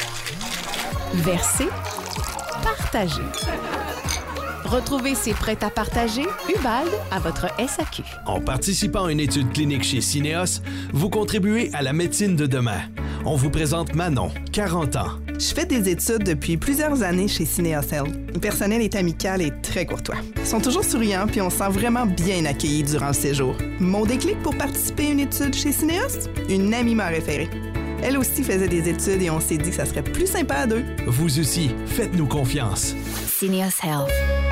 verser, partager. Retrouvez ces prêts à partager Ubald à votre SAQ. En participant à une étude clinique chez Syneos, vous contribuez à la médecine de demain. On vous présente Manon, 40 ans. Je fais des études depuis plusieurs années chez Syneos Health. Le personnel est amical et très courtois. Ils sont toujours souriants puis on se sent vraiment bien accueillis durant le séjour. Mon déclic pour participer à une étude chez Syneos? Une amie m'a référé. Elle aussi faisait des études et on s'est dit que ça serait plus sympa à deux. Vous aussi, faites-nous confiance. Syneos Health.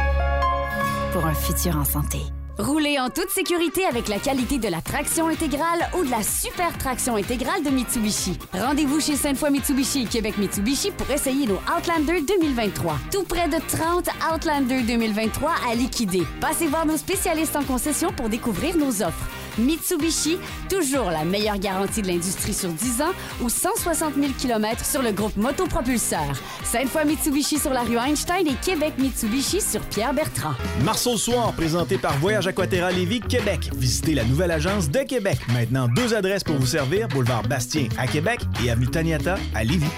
Pour un futur en santé. Roulez en toute sécurité avec la qualité de la traction intégrale ou de la super traction intégrale de Mitsubishi. Rendez-vous chez Sainte-Foy Mitsubishi et Québec Mitsubishi pour essayer nos Outlander 2023. Tout près de 30 Outlander 2023 à liquider. Passez voir nos spécialistes en concession pour découvrir nos offres. Mitsubishi, toujours la meilleure garantie de l'industrie sur 10 ans ou 160 000 km sur le groupe Motopropulseur. Sainte-Foy Mitsubishi sur la rue Einstein et Québec Mitsubishi sur Pierre-Bertrand. Marceau le soir, présenté par Voyage Aquaterra Lévis, Québec. Visitez la nouvelle agence de Québec. Maintenant, 2 adresses pour vous servir, boulevard Bastien à Québec et avenue Taniata à Lévis.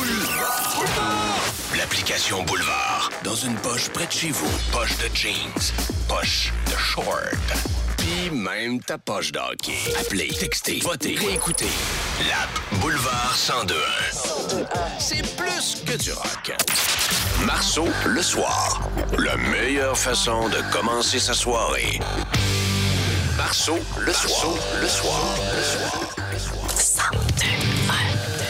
L'application Boulevard. Dans une poche près de chez vous. Poche de jeans. Poche de short. Puis même ta poche de hockey. Appelez, textez, votez, réécoutez. L'app Boulevard 102.1. C'est plus que du rock. Marceau, le soir. La meilleure façon de commencer sa soirée. Marceau, le soir. Le soir. Le soir. Le soir. 102.1.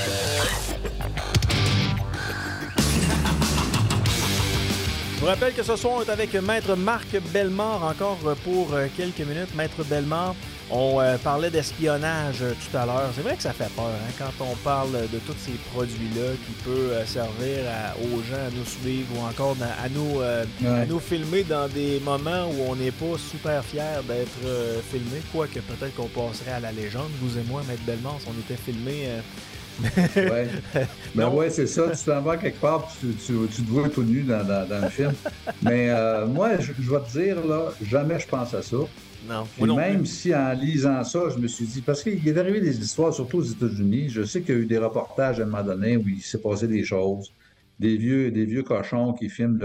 Je vous rappelle que ce soir, on est avec Maître Marc Bellemare encore pour quelques minutes. Maître Bellemare, on parlait d'espionnage tout à l'heure. C'est vrai que ça fait peur quand on parle de tous ces produits-là qui peuvent servir aux gens à nous suivre ou encore à nous filmer dans des moments où on n'est pas super fiers d'être filmé. Quoique peut-être qu'on passerait à la légende, vous et moi, Maître Bellemare, si on était filmé... Ouais. Ben ouais, c'est ça. Tu t'en vas quelque part, tu te vois tout nu dans le film. Mais moi, je vais te dire, là, jamais je pense à ça. Non. Et même si en lisant ça, je me suis dit, parce qu'il est arrivé des histoires, surtout aux États-Unis, je sais qu'il y a eu des reportages à un moment donné où il s'est passé des choses. Des vieux cochons qui filment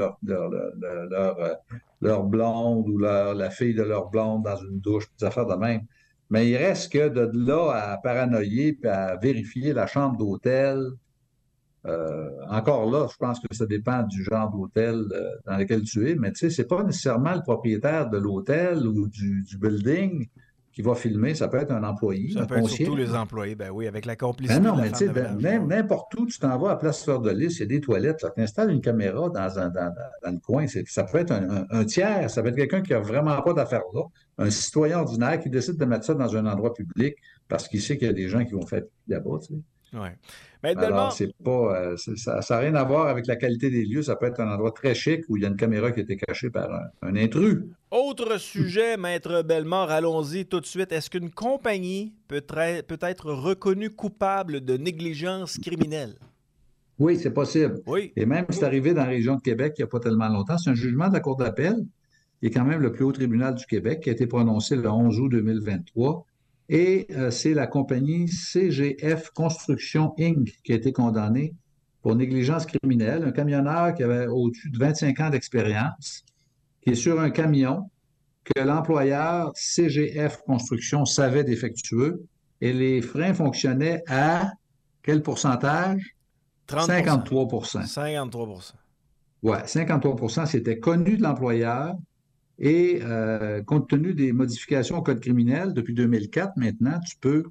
leur blonde ou la fille de leur blonde dans une douche, des affaires de même. Mais il reste que de là à paranoïer et à vérifier la chambre d'hôtel. Encore là, je pense que ça dépend du genre d'hôtel dans lequel tu es, mais tu sais, c'est pas nécessairement le propriétaire de l'hôtel ou du building qui va filmer, ça peut être un employé, Ça un peut être concierge. surtout les employés, ben oui, avec la complicité Ben non, de la mais tu femme sais, de ménage. même n'importe où, tu t'en vas à Place Fleur de Lys, il y a des toilettes, tu installes une caméra dans le coin. Ça peut être un tiers, ça peut être quelqu'un qui n'a vraiment pas d'affaires là, un citoyen ordinaire qui décide de mettre ça dans un endroit public parce qu'il sait qu'il y a des gens qui vont faire pipi là-bas. Tu sais. Oui. Mais Alors, c'est pas, ça n'a rien à voir avec la qualité des lieux. Ça peut être un endroit très chic où il y a une caméra qui a été cachée par un intrus. Autre sujet, Maître Bellemare, allons-y tout de suite. Est-ce qu'une compagnie peut être reconnue coupable de négligence criminelle? Oui, c'est possible. Oui. Et même, c'est arrivé dans la région de Québec il n'y a pas tellement longtemps. C'est un jugement de la Cour d'appel, qui est quand même le plus haut tribunal du Québec, qui a été prononcé le 11 août 2023. Et c'est la compagnie CGF Construction Inc. qui a été condamnée pour négligence criminelle. Un camionneur qui avait au-dessus de 25 ans d'expérience, qui est sur un camion que l'employeur CGF Construction savait défectueux et les freins fonctionnaient à quel pourcentage? 30%. 53%. 53%. Oui, 53%, c'était connu de l'employeur. Et compte tenu des modifications au Code criminel, depuis 2004 maintenant, tu peux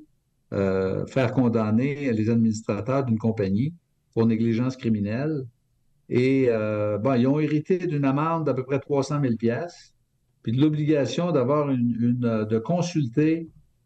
faire condamner les administrateurs d'une compagnie pour négligence criminelle. Et ils ont hérité d'une amende d'à peu près 300 000 $, puis de l'obligation d'avoir de consulter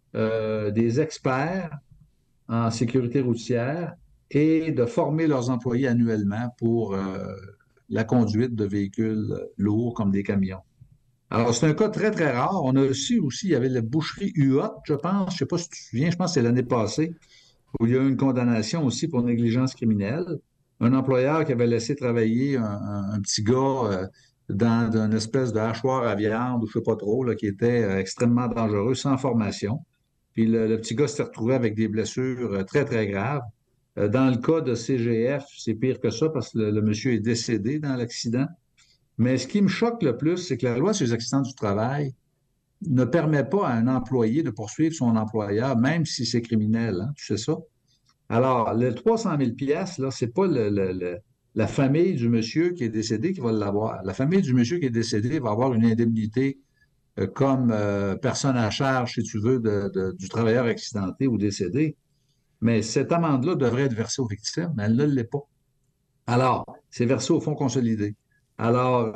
des experts en sécurité routière et de former leurs employés annuellement pour la conduite de véhicules lourds comme des camions. Alors, c'est un cas très, très rare. On a aussi, il y avait la boucherie Huot, je pense. Je ne sais pas si tu te souviens, je pense que c'est l'année passée, où il y a eu une condamnation aussi pour négligence criminelle. Un employeur qui avait laissé travailler un petit gars dans une espèce de hachoir à viande, ou je ne sais pas trop, là, qui était extrêmement dangereux, sans formation. Puis le petit gars s'était retrouvé avec des blessures très, très graves. Dans le cas de CGF, c'est pire que ça parce que le monsieur est décédé dans l'accident. Mais ce qui me choque le plus, c'est que la loi sur les accidents du travail ne permet pas à un employé de poursuivre son employeur, même si c'est criminel. Hein, tu sais ça? Alors, le 300 000 $, là, c'est pas la famille du monsieur qui est décédé qui va l'avoir. La famille du monsieur qui est décédé va avoir une indemnité comme personne à charge, si tu veux, du travailleur accidenté ou décédé. Mais cette amende-là devrait être versée aux victimes, mais elle ne l'est pas. Alors, c'est versé au fonds consolidé. Alors,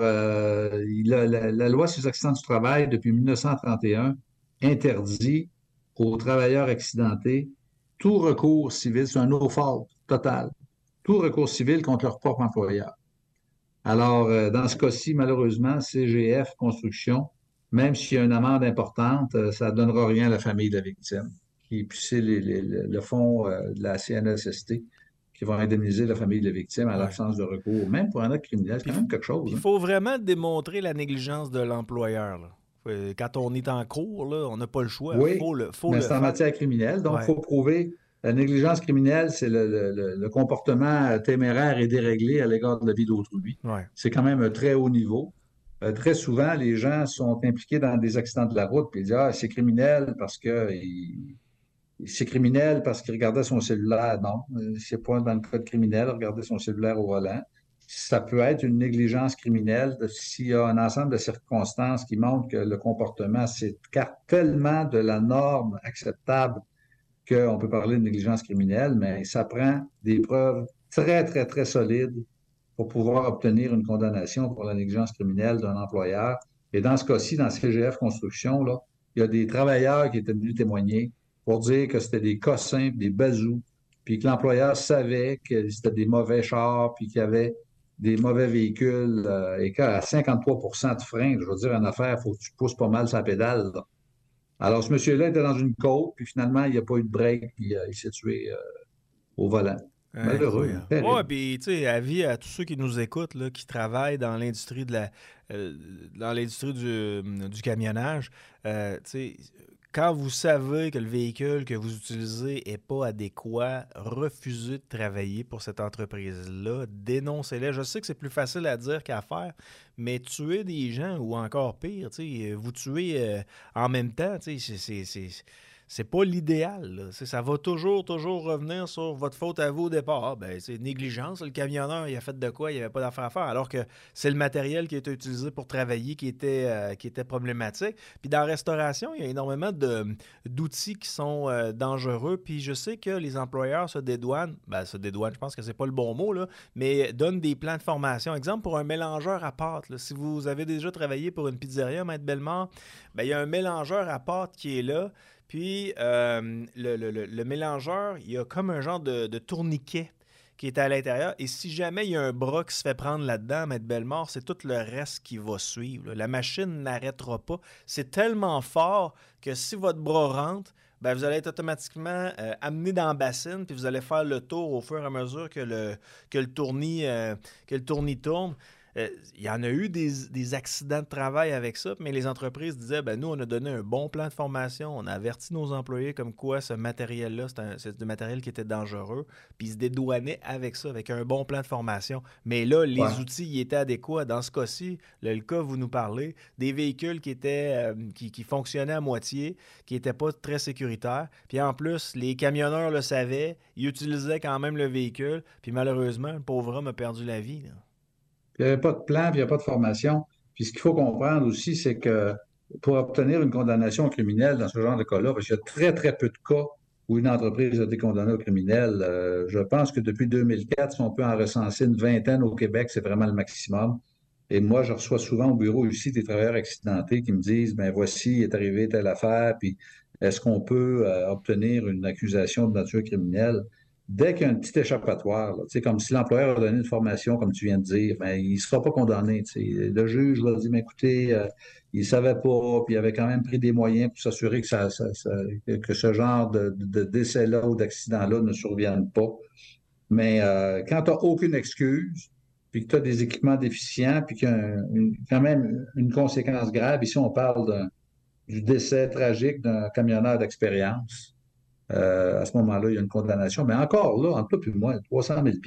la loi sur les accidents du travail, depuis 1931, interdit aux travailleurs accidentés tout recours civil, c'est un no-fault total, tout recours civil contre leur propre employeur. Alors, dans ce cas-ci, malheureusement, CGF Construction, même s'il y a une amende importante, ça ne donnera rien à la famille de la victime. Puis c'est le fonds de la CNSST qui vont indemniser la famille de la victime à l'absence de recours, même pour un acte criminel. C'est quand même quelque chose. Il faut vraiment démontrer la négligence de l'employeur. Là. Quand on est en cours, là, on n'a pas le choix. Oui, mais c'est en matière criminelle. Donc, il faut prouver la négligence criminelle, c'est le comportement téméraire et déréglé à l'égard de la vie d'autrui. Ouais. C'est quand même un très haut niveau. Très souvent, les gens sont impliqués dans des accidents de la route puis ils disent « Ah, c'est criminel parce que... » C'est criminel parce qu'il regardait son cellulaire. Non, c'est pas dans le code criminel, regarder son cellulaire au volant. Ça peut être une négligence criminelle s'il y a un ensemble de circonstances qui montrent que le comportement s'écarte tellement de la norme acceptable qu'on peut parler de négligence criminelle, mais ça prend des preuves très, très, très solides pour pouvoir obtenir une condamnation pour la négligence criminelle d'un employeur. Et dans ce cas-ci, dans CGF Construction, là, il y a des travailleurs qui étaient venus témoigner pour dire que c'était des cossins, des bazous, puis que l'employeur savait que c'était des mauvais chars, puis qu'il y avait des mauvais véhicules, et qu'à 53% de frein, je veux dire, en affaires, il faut que tu pousses pas mal sa pédale. Là. Alors, ce monsieur-là était dans une côte, puis finalement, il n'y a pas eu de break, puis il s'est tué au volant. Malheureux. Oui, puis tu sais, avis à tous ceux qui nous écoutent, là, qui travaillent dans l'industrie du camionnage, tu sais, quand vous savez que le véhicule que vous utilisez n'est pas adéquat, refusez de travailler pour cette entreprise-là, dénoncez-les. Je sais que c'est plus facile à dire qu'à faire, mais tuer des gens, ou encore pire, vous tuer en même temps, c'est pas l'idéal. Là. Ça va toujours revenir sur votre faute à vous au départ. Ah, ben, c'est négligence. Le camionneur, il a fait de quoi? Il n'y avait pas d'affaire à faire. Alors que c'est le matériel qui a été utilisé pour travailler qui était problématique. Puis dans la restauration, il y a énormément d'outils qui sont dangereux. Puis je sais que les employeurs se dédouanent, je pense que c'est pas le bon mot, là, mais donnent des plans de formation. Exemple, pour un mélangeur à pâte. Là, si vous avez déjà travaillé pour une pizzeria, Maître Bellemare, ben, il y a un mélangeur à pâte qui est là. Puis, le mélangeur, il y a comme un genre de tourniquet qui est à l'intérieur. Et si jamais il y a un bras qui se fait prendre là-dedans, Maître Bellemare, c'est tout le reste qui va suivre. Là. La machine n'arrêtera pas. C'est tellement fort que si votre bras rentre, ben, vous allez être automatiquement amené dans la bassine, puis vous allez faire le tour au fur et à mesure que le tournis tourne. Il y en a eu des accidents de travail avec ça, mais les entreprises disaient, ben nous, on a donné un bon plan de formation, on a averti nos employés comme quoi ce matériel-là, c'est du matériel qui était dangereux, puis ils se dédouanaient avec ça, avec un bon plan de formation. Mais là, les outils y étaient adéquats. Dans ce cas-ci, le cas, vous nous parlez, des véhicules qui fonctionnaient à moitié, qui n'étaient pas très sécuritaires, puis en plus, les camionneurs le savaient, ils utilisaient quand même le véhicule, puis malheureusement, le pauvre homme a perdu la vie, là. Il n'y avait pas de plan, puis il n'y a pas de formation. Puis ce qu'il faut comprendre aussi, c'est que pour obtenir une condamnation criminelle dans ce genre de cas-là, parce qu'il y a très, très peu de cas où une entreprise a été condamnée au criminel. Je pense que depuis 2004, si on peut en recenser une vingtaine au Québec, c'est vraiment le maximum. Et moi, je reçois souvent au bureau ici des travailleurs accidentés qui me disent, ben voici, est arrivé telle affaire, puis est-ce qu'on peut obtenir une accusation de nature criminelle? Dès qu'il y a un petit échappatoire, là, comme si l'employeur a donné une formation, comme tu viens de dire, ben, il ne sera pas condamné. Le juge va dire, mais écoutez, il ne savait pas, puis il avait quand même pris des moyens pour s'assurer que ce genre de décès-là ou d'accident-là ne survienne pas. Mais quand tu n'as aucune excuse, puis que tu as des équipements déficients, puis qu'il y a quand même une conséquence grave, ici on parle du décès tragique d'un camionneur d'expérience. À ce moment-là, il y a une condamnation. Mais encore là, entre toi et moi, 300 000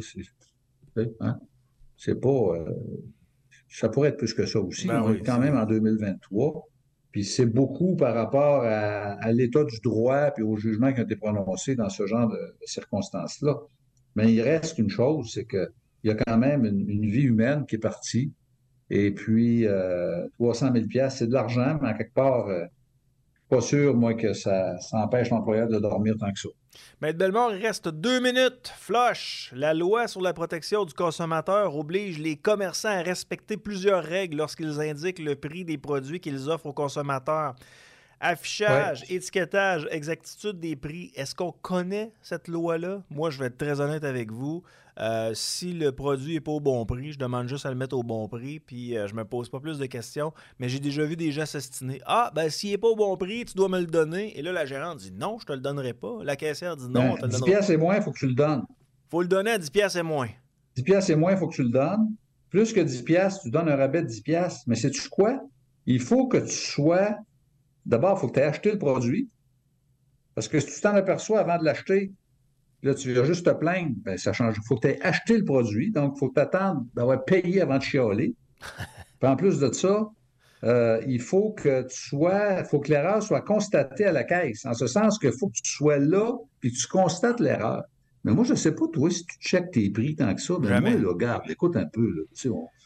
là, c'est pas... ça pourrait être plus que ça aussi. Ben on est quand même en 2023. Puis c'est beaucoup par rapport à l'état du droit puis aux jugements qui ont été prononcés dans ce genre de circonstances-là. Mais il reste une chose, c'est qu'il y a quand même une vie humaine qui est partie. Et puis, 300 000 c'est de l'argent, mais en quelque part... pas sûr, moi, que ça empêche l'employeur de dormir tant que ça. Maître Bellemare, il reste 2 minutes. Flush. La loi sur la protection du consommateur oblige les commerçants à respecter plusieurs règles lorsqu'ils indiquent le prix des produits qu'ils offrent aux consommateurs. Affichage, étiquetage, exactitude des prix. Est-ce qu'on connaît cette loi-là? Moi, je vais être très honnête avec vous. Si le produit n'est pas au bon prix, je demande juste à le mettre au bon prix, puis je me pose pas plus de questions. Mais j'ai déjà vu des gens s'estiner. Ah, ben s'il n'est pas au bon prix, tu dois me le donner. Et là, la gérante dit non, je te le donnerai pas. La caissière dit non, on te le donnera pas. 10$ et moins, il faut que tu le donnes. Il faut le donner à 10$ et moins. 10$ et moins, il faut que tu le donnes. Plus que 10$, tu donnes un rabais de 10$. Mais sais-tu quoi? Il faut que tu sois... D'abord, il faut que tu aies acheté le produit. Parce que si tu t'en aperçois avant de l'acheter, là, tu vas juste te plaindre, bien, ça change. Il faut que tu aies acheté le produit. Donc, il faut que tu attendes d'avoir payé avant de chialer. Puis en plus de ça, il faut que l'erreur soit constatée à la caisse. En ce sens qu'il faut que tu sois là et que tu constates l'erreur. Mais moi, je ne sais pas, toi, si tu checkes tes prix tant que ça. Mais moi, là, regarde, écoute un peu. Là,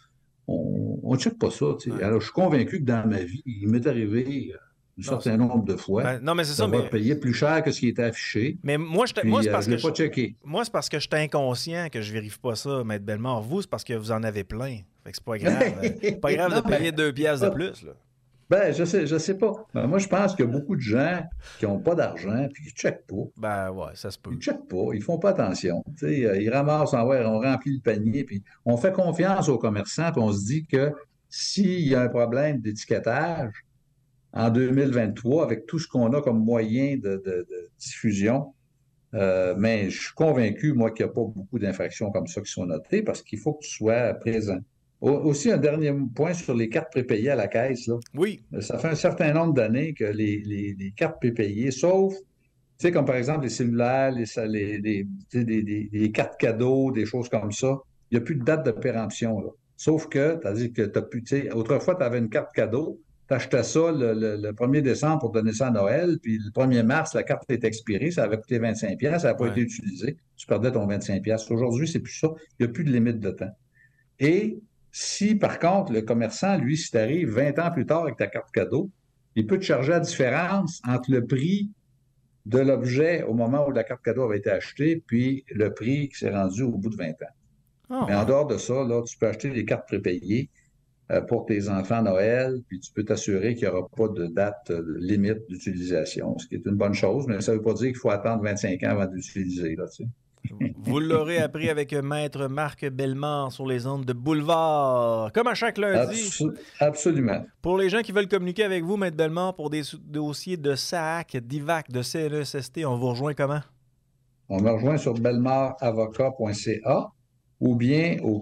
on ne check pas ça. Ouais. Alors, je suis convaincu que dans ma vie, il m'est arrivé... un certain nombre de fois. Non, mais c'est ça. Mais... payer plus cher que ce qui était affiché. Mais moi, c'est parce que pas checké. Moi, c'est parce que je suis inconscient que je vérifie pas ça, Maître Bellemare. Vous, c'est parce que vous en avez plein. Fait que c'est pas grave. C'est pas grave de payer 2$ de plus. Là. Ben, je sais pas. Ben, moi, je pense qu'il y a beaucoup de gens qui n'ont pas d'argent et qui ne checkent pas. Ben, ouais, ça se peut. Ils ne checkent pas. Ils font pas attention. Ils ramassent on remplit le panier, puis on fait confiance aux commerçants, puis on se dit que s'il y a un problème d'étiquetage, en 2023, avec tout ce qu'on a comme moyen de diffusion, mais je suis convaincu, moi, qu'il n'y a pas beaucoup d'infractions comme ça qui sont notées parce qu'il faut que tu sois présent. Aussi, un dernier point sur les cartes prépayées à la caisse. Là. Oui. Ça fait un certain nombre d'années que les cartes prépayées, sauf, tu sais, comme par exemple les cellulaires, les cartes cadeaux, des choses comme ça, il n'y a plus de date de péremption. Là. Sauf que, tu as dit que tu as pu, tu sais, autrefois, tu avais une carte cadeau, achetais ça le 1er décembre pour donner ça à Noël, puis le 1er mars, la carte est expirée, ça avait coûté 25$, ça n'a pas été utilisé, tu perdais ton 25$. Aujourd'hui, c'est plus ça, il n'y a plus de limite de temps. Et si, par contre, le commerçant, lui, si tu arrives 20 ans plus tard avec ta carte cadeau, il peut te charger la différence entre le prix de l'objet au moment où la carte cadeau avait été achetée, puis le prix qui s'est rendu au bout de 20 ans. Mais en dehors de ça, là, tu peux acheter des cartes prépayées pour tes enfants à Noël, puis tu peux t'assurer qu'il n'y aura pas de date limite d'utilisation, ce qui est une bonne chose, mais ça ne veut pas dire qu'il faut attendre 25 ans avant d'utiliser, là, tu sais. Vous l'aurez appris avec Maître Marc Bellemare sur les ondes de Boulevard, comme à chaque lundi. Absolument. Pour les gens qui veulent communiquer avec vous, Maître Bellemare, pour des dossiers de SAAC, d'IVAC, de CNESST, on vous rejoint comment? On me rejoint sur bellemaravocat.ca ou bien au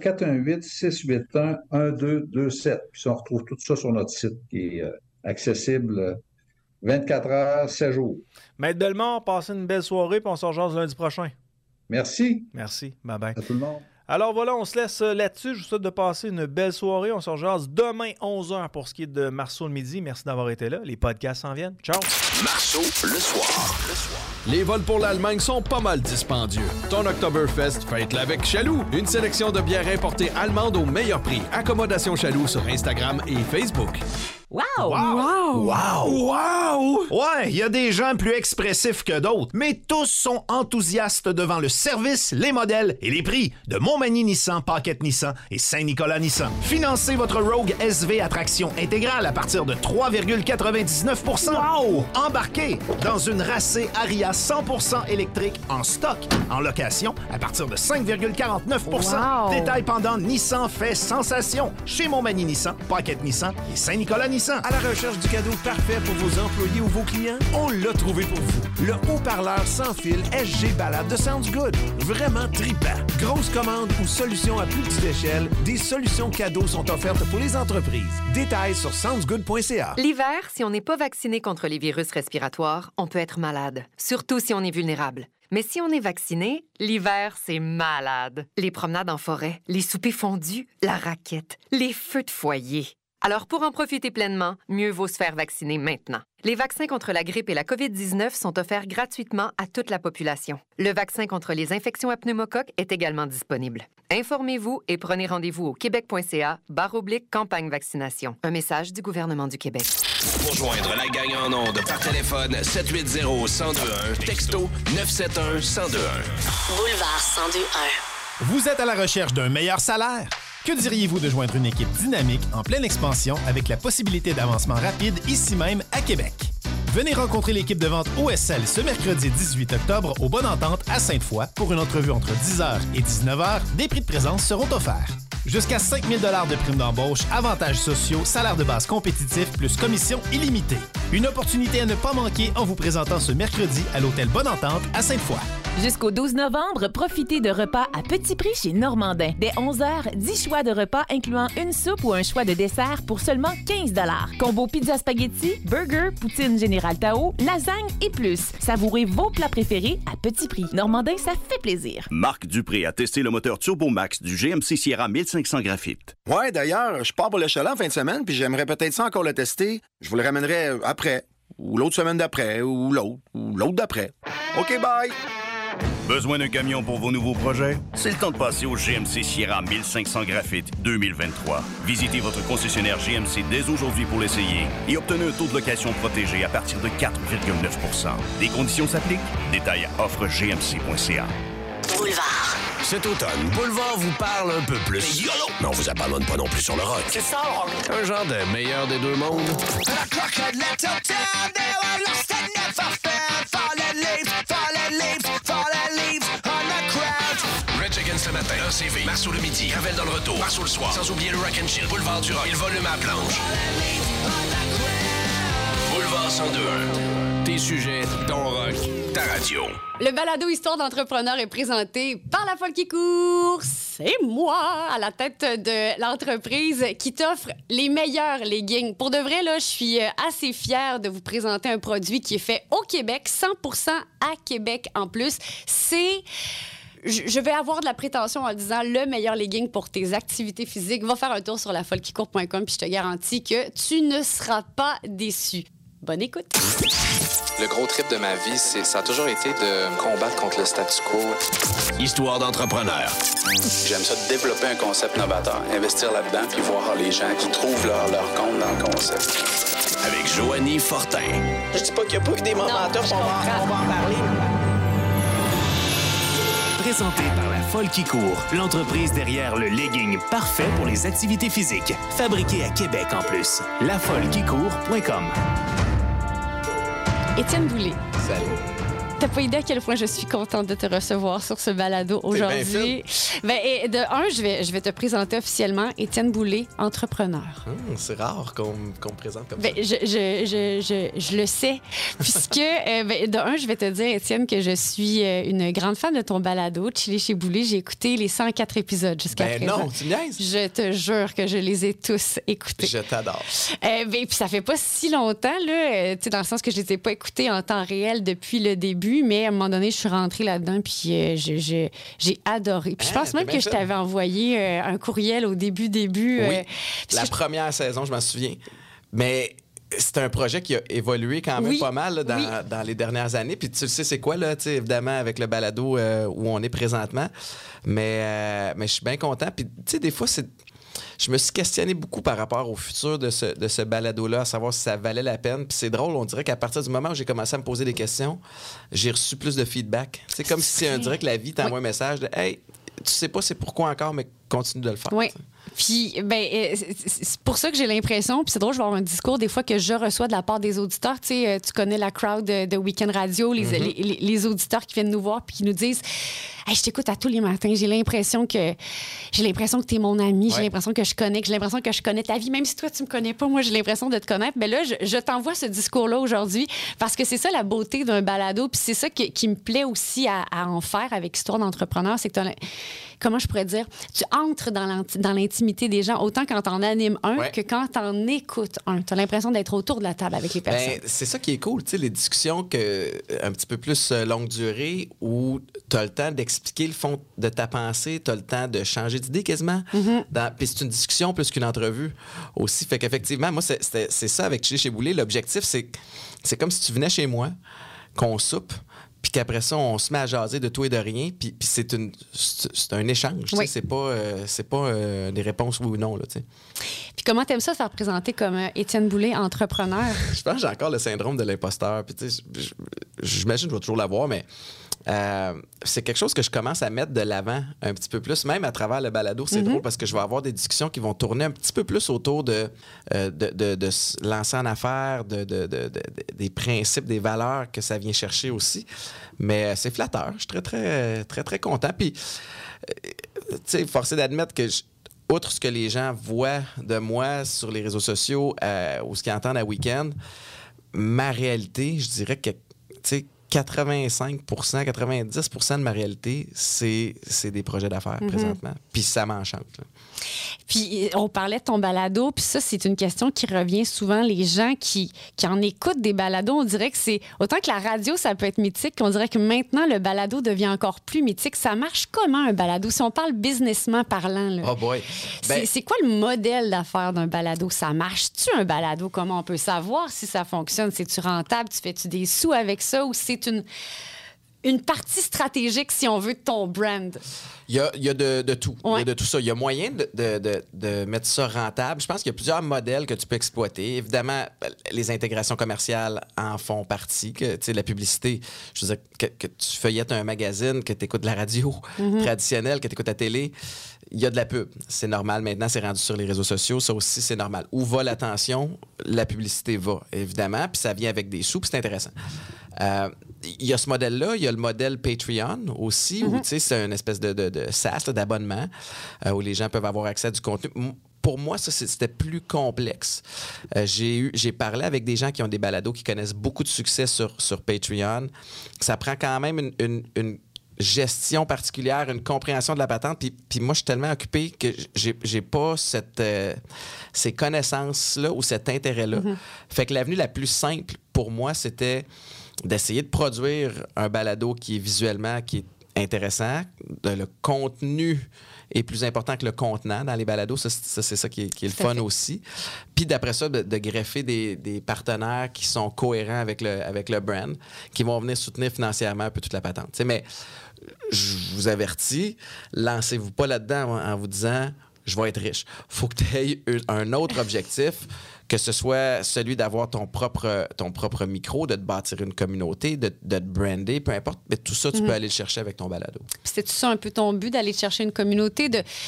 418-681-1227. Puis on retrouve tout ça sur notre site qui est accessible 24 heures, 7 jours. Maître Bellemare, passez une belle soirée, puis on se rejoint lundi prochain. Merci. Merci. Bye-bye. À tout le monde. Alors voilà, on se laisse là-dessus. Je vous souhaite de passer une belle soirée. On se rejoint demain 11h pour ce qui est de Marceau le midi. Merci d'avoir été là. Les podcasts s'en viennent. Ciao. Marceau le soir. Les vols pour l'Allemagne sont pas mal dispendieux. Ton Oktoberfest, fête-le avec Chaloux. Une sélection de bières importées allemandes au meilleur prix. Accommodation Chaloux sur Instagram et Facebook. Wow! Wow! Wow! Wow! Ouais, il y a des gens plus expressifs que d'autres, mais tous sont enthousiastes devant le service, les modèles et les prix de Montmagny Nissan, Paquette Nissan et Saint-Nicolas Nissan. Financez votre Rogue SV à traction intégrale à partir de 3,99 %. Wow! Embarquez dans une Racé Aria 100% électrique en stock, en location à partir de 5,49 %. Wow! Détail pendant Nissan fait sensation chez Montmagny Nissan, Paquette Nissan et Saint-Nicolas Nissan. À la recherche du cadeau parfait pour vos employés ou vos clients? On l'a trouvé pour vous. Le haut-parleur sans fil SG Balade de Sounds Good. Vraiment trippant. Grosse commande ou solution à plus petite échelle, des solutions cadeaux sont offertes pour les entreprises. Détails sur soundsgood.ca. L'hiver, si on n'est pas vacciné contre les virus respiratoires, on peut être malade. Surtout si on est vulnérable. Mais si on est vacciné, l'hiver, c'est malade. Les promenades en forêt, les soupers fondus, la raquette, les feux de foyer. Alors, pour en profiter pleinement, mieux vaut se faire vacciner maintenant. Les vaccins contre la grippe et la COVID-19 sont offerts gratuitement à toute la population. Le vaccin contre les infections à pneumocoque est également disponible. Informez-vous et prenez rendez-vous au québec.ca/campagne vaccination. Un message du gouvernement du Québec. Pour joindre la gang en ondes par téléphone 780-1021, texto 971-1021. Boulevard 1021. Vous êtes à la recherche d'un meilleur salaire? Que diriez-vous de joindre une équipe dynamique en pleine expansion avec la possibilité d'avancement rapide ici même à Québec? Venez rencontrer l'équipe de vente OSL ce mercredi 18 octobre au Bonne Entente à Sainte-Foy pour une entrevue entre 10h et 19h. Des prix de présence seront offerts. Jusqu'à 5 000 $ de primes d'embauche, avantages sociaux, salaire de base compétitif plus commission illimitée. Une opportunité à ne pas manquer en vous présentant ce mercredi à l'hôtel Bonne Entente à Sainte-Foy. Jusqu'au 12 novembre, profitez de repas à petit prix chez Normandin. Dès 11h, 10 choix de repas incluant une soupe ou un choix de dessert pour seulement 15 $. Combo pizza spaghetti, burger, poutine Général Tao, lasagne et plus. Savourez vos plats préférés à petit prix. Normandin, ça fait plaisir. Marc Dupré a testé le moteur Turbo Max du GMC Sierra 1500 Graphite. Ouais, d'ailleurs, je pars pour le chalet en fin de semaine, puis j'aimerais peut-être ça encore le tester. Je vous le ramènerai après, ou l'autre semaine d'après, ou l'autre d'après. OK, bye! Besoin d'un camion pour vos nouveaux projets? C'est le temps de passer au GMC Sierra 1500 Graphite 2023. Visitez votre concessionnaire GMC dès aujourd'hui pour l'essayer et obtenez un taux de location protégé à partir de 4,9 %. Des conditions s'appliquent? Détails à offregmc.ca. Boulevard. Cet automne, Boulevard vous parle un peu plus. YOLO! Mais on vous abandonne pas non plus sur le rock. C'est ça, Un genre de meilleur des deux mondes. Rage Against le matin, ACV, Marceau le midi, Ravel dans le retour, Marceau le soir, sans oublier le Rock and Chill, Boulevard du Rock, il volume à planche. Boulevard 1021. Tes sujets, ton rock, ta radio. Le balado Histoire d'entrepreneur est présenté par La Folle qui court. C'est moi à la tête de l'entreprise qui t'offre les meilleurs leggings. Pour de vrai, là, je suis assez fière de vous présenter un produit qui est fait au Québec, 100% à Québec en plus. C'est je vais avoir de la prétention en disant le meilleur legging pour tes activités physiques. Va faire un tour sur lafollequicourt.com puis je te garantis que tu ne seras pas déçu. Bonne écoute. Le gros trip de ma vie, ça a toujours été de combattre contre le statu quo. Histoire d'entrepreneur. J'aime ça de développer un concept novateur, investir là-dedans, puis voir les gens qui trouvent leur compte dans le concept. Avec Joanie Fortin. Je dis pas qu'il n'y a pas eu des moments tough, on va en parler. Présenté par La Folle qui court, l'entreprise derrière le legging parfait pour les activités physiques. Fabriqué à Québec en plus. lafollequicourt.com. Étienne Boulay. Salut. T'as pas idée à quel point je suis contente de te recevoir sur ce balado aujourd'hui. Je vais te présenter officiellement Étienne Boulay, entrepreneur. C'est rare qu'on me présente comme ça. Je le sais. Puisque, je vais te dire, Étienne, que je suis une grande fan de ton balado, Chili chez Boulay. J'ai écouté les 104 épisodes jusqu'à présent. Non, tu niaises? Je te jure que je les ai tous écoutés. Je t'adore. Puis ça fait pas si longtemps, là, dans le sens que je les ai pas écoutés en temps réel depuis le début. Mais à un moment donné, je suis rentrée là-dedans, puis j'ai adoré. Puis je pense même que je t'avais envoyé un courriel au début. Oui, la première saison, je m'en souviens. Mais c'est un projet qui a évolué quand même pas mal là, dans les dernières années. Puis tu le sais, c'est quoi, là, évidemment, avec le balado où on est présentement. Mais je suis bien content. Puis, tu sais, des fois, je me suis questionné beaucoup par rapport au futur de ce balado-là, à savoir si ça valait la peine. Puis c'est drôle, on dirait qu'à partir du moment où j'ai commencé à me poser des questions, j'ai reçu plus de feedback. C'est comme si on dirait que la vie t'envoie un message de « Hey, tu sais pas c'est pourquoi encore, mais continue de le faire. » Oui. Puis, c'est pour ça que j'ai l'impression, puis c'est drôle, je vais avoir un discours des fois que je reçois de la part des auditeurs. Tu sais, tu connais la crowd de Week-end Radio, les auditeurs qui viennent nous voir puis qui nous disent hey, je t'écoute à tous les matins, j'ai l'impression que tu es mon ami, j'ai l'impression que je connais ta vie, même si toi tu me connais pas, moi j'ai l'impression de te connaître. Mais là, je t'envoie ce discours-là aujourd'hui parce que c'est ça la beauté d'un balado, puis c'est ça qui me plaît aussi à en faire avec Histoire d'entrepreneur, c'est que comment je pourrais dire, tu entres dans l'intimité des gens, autant quand t'en animes un que quand t'en écoutes un. T'as l'impression d'être autour de la table avec les personnes. C'est ça qui est cool, tu sais, les discussions un petit peu plus longue durée où t'as le temps d'expliquer le fond de ta pensée, t'as le temps de changer d'idée quasiment. Puis c'est une discussion plus qu'une entrevue aussi. Fait qu'effectivement, moi, c'est ça avec Chili chez Boulay. L'objectif, c'est comme si tu venais chez moi, qu'on soupe, puis qu'après ça, on se met à jaser de tout et de rien, puis c'est un échange. Oui. C'est pas des réponses oui ou non. Là, puis comment t'aimes ça se faire présenter comme Étienne Boulay, entrepreneur? Je pense que j'ai encore le syndrome de l'imposteur. Puis j'imagine que je vais toujours l'avoir, mais c'est quelque chose que je commence à mettre de l'avant un petit peu plus, même à travers le balado. C'est drôle parce que je vais avoir des discussions qui vont tourner un petit peu plus autour de se lancer en affaires, des principes, des valeurs que ça vient chercher aussi. Mais c'est flatteur. Je suis très, très, très, très content. Puis, tu sais, forcé d'admettre que outre ce que les gens voient de moi sur les réseaux sociaux ou ce qu'ils entendent à Week-end, ma réalité, je dirais que, tu sais, 85%, 90% de ma réalité, c'est des projets d'affaires présentement. Puis ça m'enchante. Là. Puis on parlait de ton balado, puis ça, c'est une question qui revient souvent. Les gens qui en écoutent des balados, on dirait que c'est... Autant que la radio, ça peut être mythique, on dirait que maintenant, le balado devient encore plus mythique. Ça marche comment, un balado? Si on parle businessment parlant, là, oh boy! C'est quoi le modèle d'affaires d'un balado? Ça marche-tu, un balado? Comment on peut savoir si ça fonctionne? C'est-tu rentable? Tu fais-tu des sous avec ça? Ou c'est une partie stratégique, si on veut, de ton brand? Il y a de tout. Ouais. Il y a de tout ça. Il y a moyen de mettre ça rentable. Je pense qu'il y a plusieurs modèles que tu peux exploiter. Évidemment, les intégrations commerciales en font partie. Tu sais, la publicité, je veux dire, que tu feuillettes un magazine, que tu écoutes de la radio traditionnelle, que tu écoutes la télé, il y a de la pub. C'est normal. Maintenant, c'est rendu sur les réseaux sociaux. Ça aussi, c'est normal. Où va l'attention? La publicité va, évidemment. Puis ça vient avec des sous, puis c'est intéressant. Il y a ce modèle-là. Il y a le modèle Patreon aussi, où, tu sais, c'est une espèce de SaaS, d'abonnement, où les gens peuvent avoir accès à du contenu. Pour moi, ça, c'était plus complexe. J'ai parlé avec des gens qui ont des balados, qui connaissent beaucoup de succès sur Patreon. Ça prend quand même une gestion particulière, une compréhension de la patente. Puis moi, je suis tellement occupé que j'ai pas ces connaissances-là ou cet intérêt-là. Fait que l'avenue la plus simple pour moi, c'était d'essayer de produire un balado qui est visuellement, qui est intéressant, le contenu est plus important que le contenant dans les balados. Ça, c'est ça qui est le fun aussi. Puis d'après ça, de greffer des partenaires qui sont cohérents avec le brand, qui vont venir soutenir financièrement un peu toute la patente. T'sais, mais je vous avertis, lancez-vous pas là-dedans en vous disant « je vais être riche ». Il faut que tu aies un autre objectif, que ce soit celui d'avoir ton propre micro, de te bâtir une communauté, de te brander, peu importe. Mais tout ça, tu peux aller le chercher avec ton balado. C'est-tu ça un peu ton but, d'aller chercher une communauté,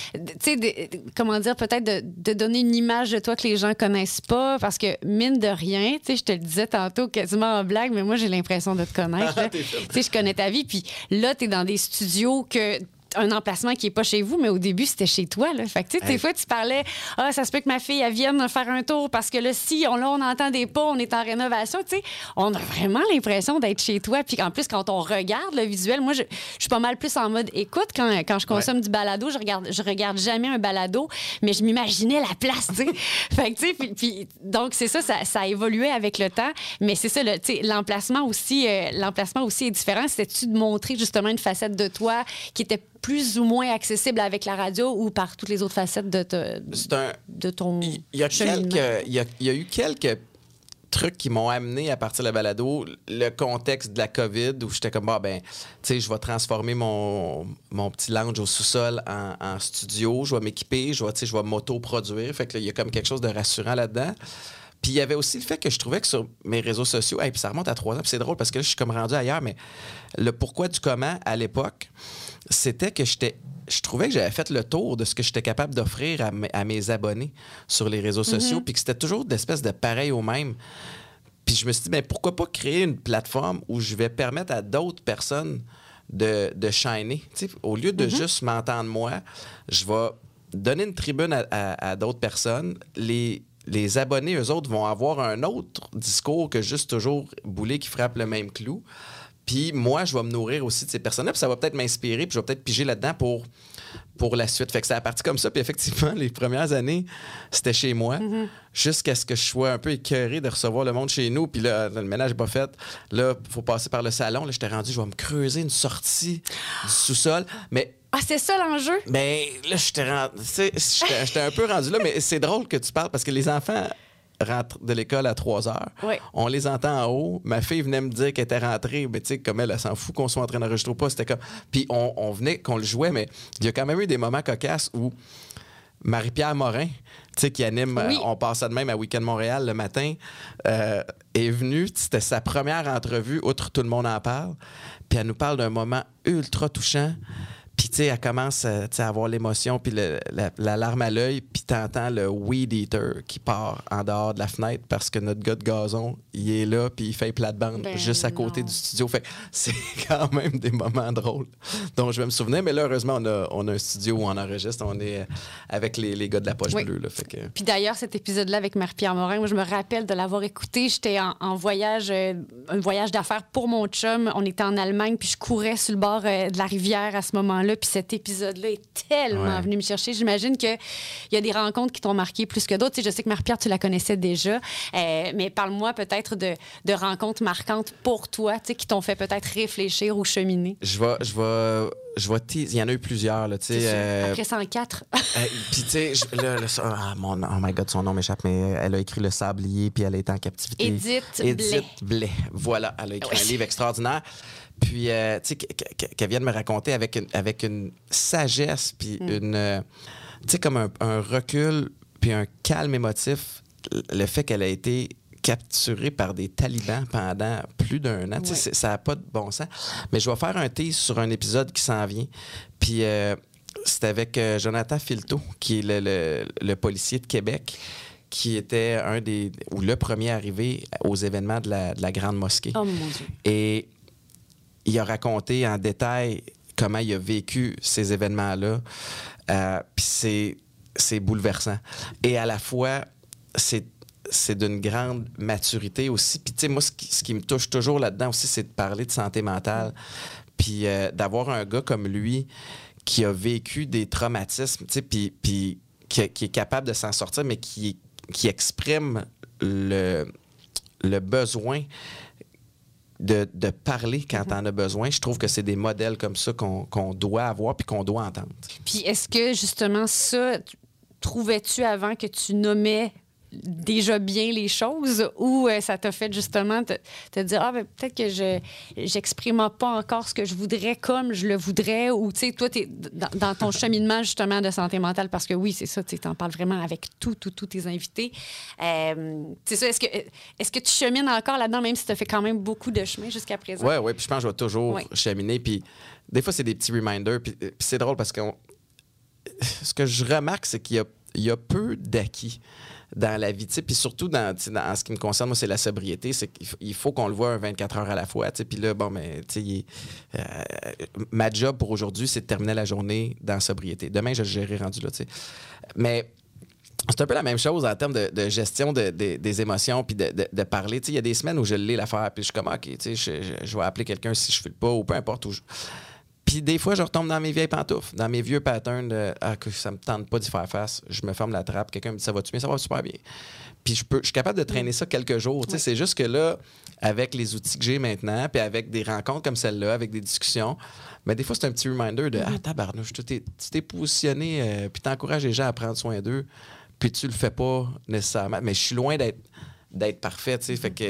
comment dire, peut-être de donner une image de toi que les gens connaissent pas? Parce que, mine de rien, je te le disais tantôt quasiment en blague, mais moi, j'ai l'impression de te connaître. Je connais ta vie. Puis là, tu es dans des studios un emplacement qui n'est pas chez vous, mais au début, c'était chez toi. Là. Fait que, tu sais, des fois, tu parlais, ça se peut que ma fille, elle vienne faire un tour parce que là, si on entend des pas, on est en rénovation. Tu sais, on a vraiment l'impression d'être chez toi. Puis en plus, quand on regarde le visuel, moi, je suis pas mal plus en mode écoute quand je consomme du balado. Je regarde jamais un balado, mais je m'imaginais la place, tu sais. Fait que, tu sais, puis donc, c'est ça a évolué avec le temps. Mais c'est ça, tu sais, l'emplacement aussi est différent. C'était-tu de montrer justement une facette de toi qui était plus ou moins accessible avec la radio ou par toutes les autres facettes de ton cheminement? Il y a eu quelques trucs qui m'ont amené à partir de la balado. Le contexte de la COVID où j'étais comme, tu sais, je vais transformer mon petit lounge au sous-sol en studio, je vais m'équiper, je vais m'auto-produire. Fait que il y a comme quelque chose de rassurant là-dedans. Puis il y avait aussi le fait que je trouvais que sur mes réseaux sociaux, puis ça remonte à 3 ans, puis c'est drôle parce que là, je suis comme rendu ailleurs, mais le pourquoi du comment à l'époque, c'était que je trouvais que j'avais fait le tour de ce que j'étais capable d'offrir à mes abonnés sur les réseaux sociaux, puis que c'était toujours d'espèce de pareil au même. Puis je me suis dit, pourquoi pas créer une plateforme où je vais permettre à d'autres personnes de shiner. T'sais, au lieu de juste m'entendre moi, je vais donner une tribune à d'autres personnes. Les abonnés, eux autres, vont avoir un autre discours que juste toujours bouler qui frappe le même clou. Puis moi, je vais me nourrir aussi de ces personnes-là, puis ça va peut-être m'inspirer, puis je vais peut-être piger là-dedans pour la suite. Fait que ça a parti comme ça, puis effectivement, les premières années, c'était chez moi, jusqu'à ce que je sois un peu écœuré de recevoir le monde chez nous, puis là, le ménage n'est pas fait. Là, il faut passer par le salon. Là, j'étais rendu, je vais me creuser une sortie du sous-sol, mais... Ah, c'est ça l'enjeu? Ben là, j'étais un peu rendu là, mais c'est drôle que tu parles, parce que les enfants rentrent de l'école à 3 heures. Oui. On les entend en haut. Ma fille venait me dire qu'elle était rentrée. Mais tu sais, comme elle s'en fout qu'on soit en train d'enregistrer ou pas. C'était comme... Puis on venait, qu'on le jouait, mais il y a quand même eu des moments cocasses où Marie-Pierre Morin, tu sais, qui anime On passe ça de même à Week-end Montréal le matin, est venue. C'était sa première entrevue, outre Tout le monde en parle. Puis elle nous parle d'un moment ultra touchant. Puis, tu sais, elle commence à avoir l'émotion, puis la larme à l'œil, puis t'entends le weed eater qui part en dehors de la fenêtre parce que notre gars de gazon, il est là, puis il fait plate-bande juste à côté du studio. Fait que c'est quand même des moments drôles dont je vais me souvenir. Mais là, heureusement, on a un studio où on enregistre. On est avec les gars de la Poche Bleue. Là, fait que... Puis d'ailleurs, cet épisode-là avec Marie-Pierre Morin, moi, je me rappelle de l'avoir écouté. J'étais en voyage, un voyage d'affaires pour mon chum. On était en Allemagne, puis je courais sur le bord de la rivière à ce moment-là. Puis cet épisode-là est tellement venu me chercher. J'imagine qu'il y a des rencontres qui t'ont marqué plus que d'autres. Tu sais, je sais que Marie-Pierre, tu la connaissais déjà, mais parle-moi peut-être de rencontres marquantes pour toi, tu sais, qui t'ont fait peut-être réfléchir ou cheminer. Je vais teaser. Il y en a eu plusieurs. Là, après 104. Puis, tu sais, oh my God, son nom m'échappe, mais elle a écrit Le Sablier, puis elle a été en captivité. Edith Blais. Voilà, elle a écrit un livre extraordinaire. Puis, tu sais, qu'elle vient de me raconter avec une sagesse, puis une... tu sais, comme un recul, puis un calme émotif, le fait qu'elle a été capturée par des talibans pendant plus d'1 an. Tu sais, ça n'a pas de bon sens. Mais je vais faire un tease sur un épisode qui s'en vient. Puis, c'est avec Jonathan Filto, qui est le policier de Québec, qui était le premier arrivé aux événements de la Grande Mosquée. Oh, mon Dieu. Et il a raconté en détail comment il a vécu ces événements-là. Puis c'est bouleversant. Et à la fois, c'est d'une grande maturité aussi. Puis tu sais, moi, ce qui me touche toujours là-dedans aussi, c'est de parler de santé mentale. Puis d'avoir un gars comme lui qui a vécu des traumatismes, tu sais, puis qui est capable de s'en sortir, mais qui exprime le besoin de parler quand t'en as besoin. Je trouve que c'est des modèles comme ça qu'on doit avoir puis qu'on doit entendre. Puis est-ce que, justement, ça, trouvais-tu avant que tu nommais déjà bien les choses ou ça t'a fait justement te dire peut-être que j'exprime pas encore ce que je voudrais comme je le voudrais ou tu sais toi t'es dans ton cheminement justement de santé mentale parce que oui c'est ça tu en parles vraiment avec tous tes invités c'est ça est-ce que tu chemines encore là-dedans même si tu as fait quand même beaucoup de chemin jusqu'à présent? Oui, puis je pense que je vais toujours cheminer puis des fois c'est des petits reminders puis c'est drôle parce que ce que je remarque c'est qu'il y a peu d'acquis dans la vie, puis surtout dans ce qui me concerne, moi, c'est la sobriété, c'est qu'il faut qu'on le voit un 24 heures à la fois, puis là, ma job pour aujourd'hui, c'est de terminer la journée dans la sobriété. Demain, je le gérerai rendu là, mais c'est un peu la même chose en termes de gestion des émotions puis de parler. Il y a des semaines où je l'ai l'affaire, puis je suis comme, OK, je vais appeler quelqu'un si je file pas ou peu importe où je... Puis des fois, je retombe dans mes vieilles pantoufles, dans mes vieux patterns de que ça me tente pas d'y faire face. Je me ferme la trappe, quelqu'un me dit ça va-tu bien? Ça va super bien. Puis je suis capable de traîner ça quelques jours. Oui. C'est juste que là, avec les outils que j'ai maintenant, puis avec des rencontres comme celle-là, avec des discussions, mais des fois, c'est un petit reminder de tabarnouche, tu t'es positionné, puis t'encourages les gens à prendre soin d'eux, puis tu le fais pas nécessairement. Mais je suis loin d'être parfait, tu sais. Fait que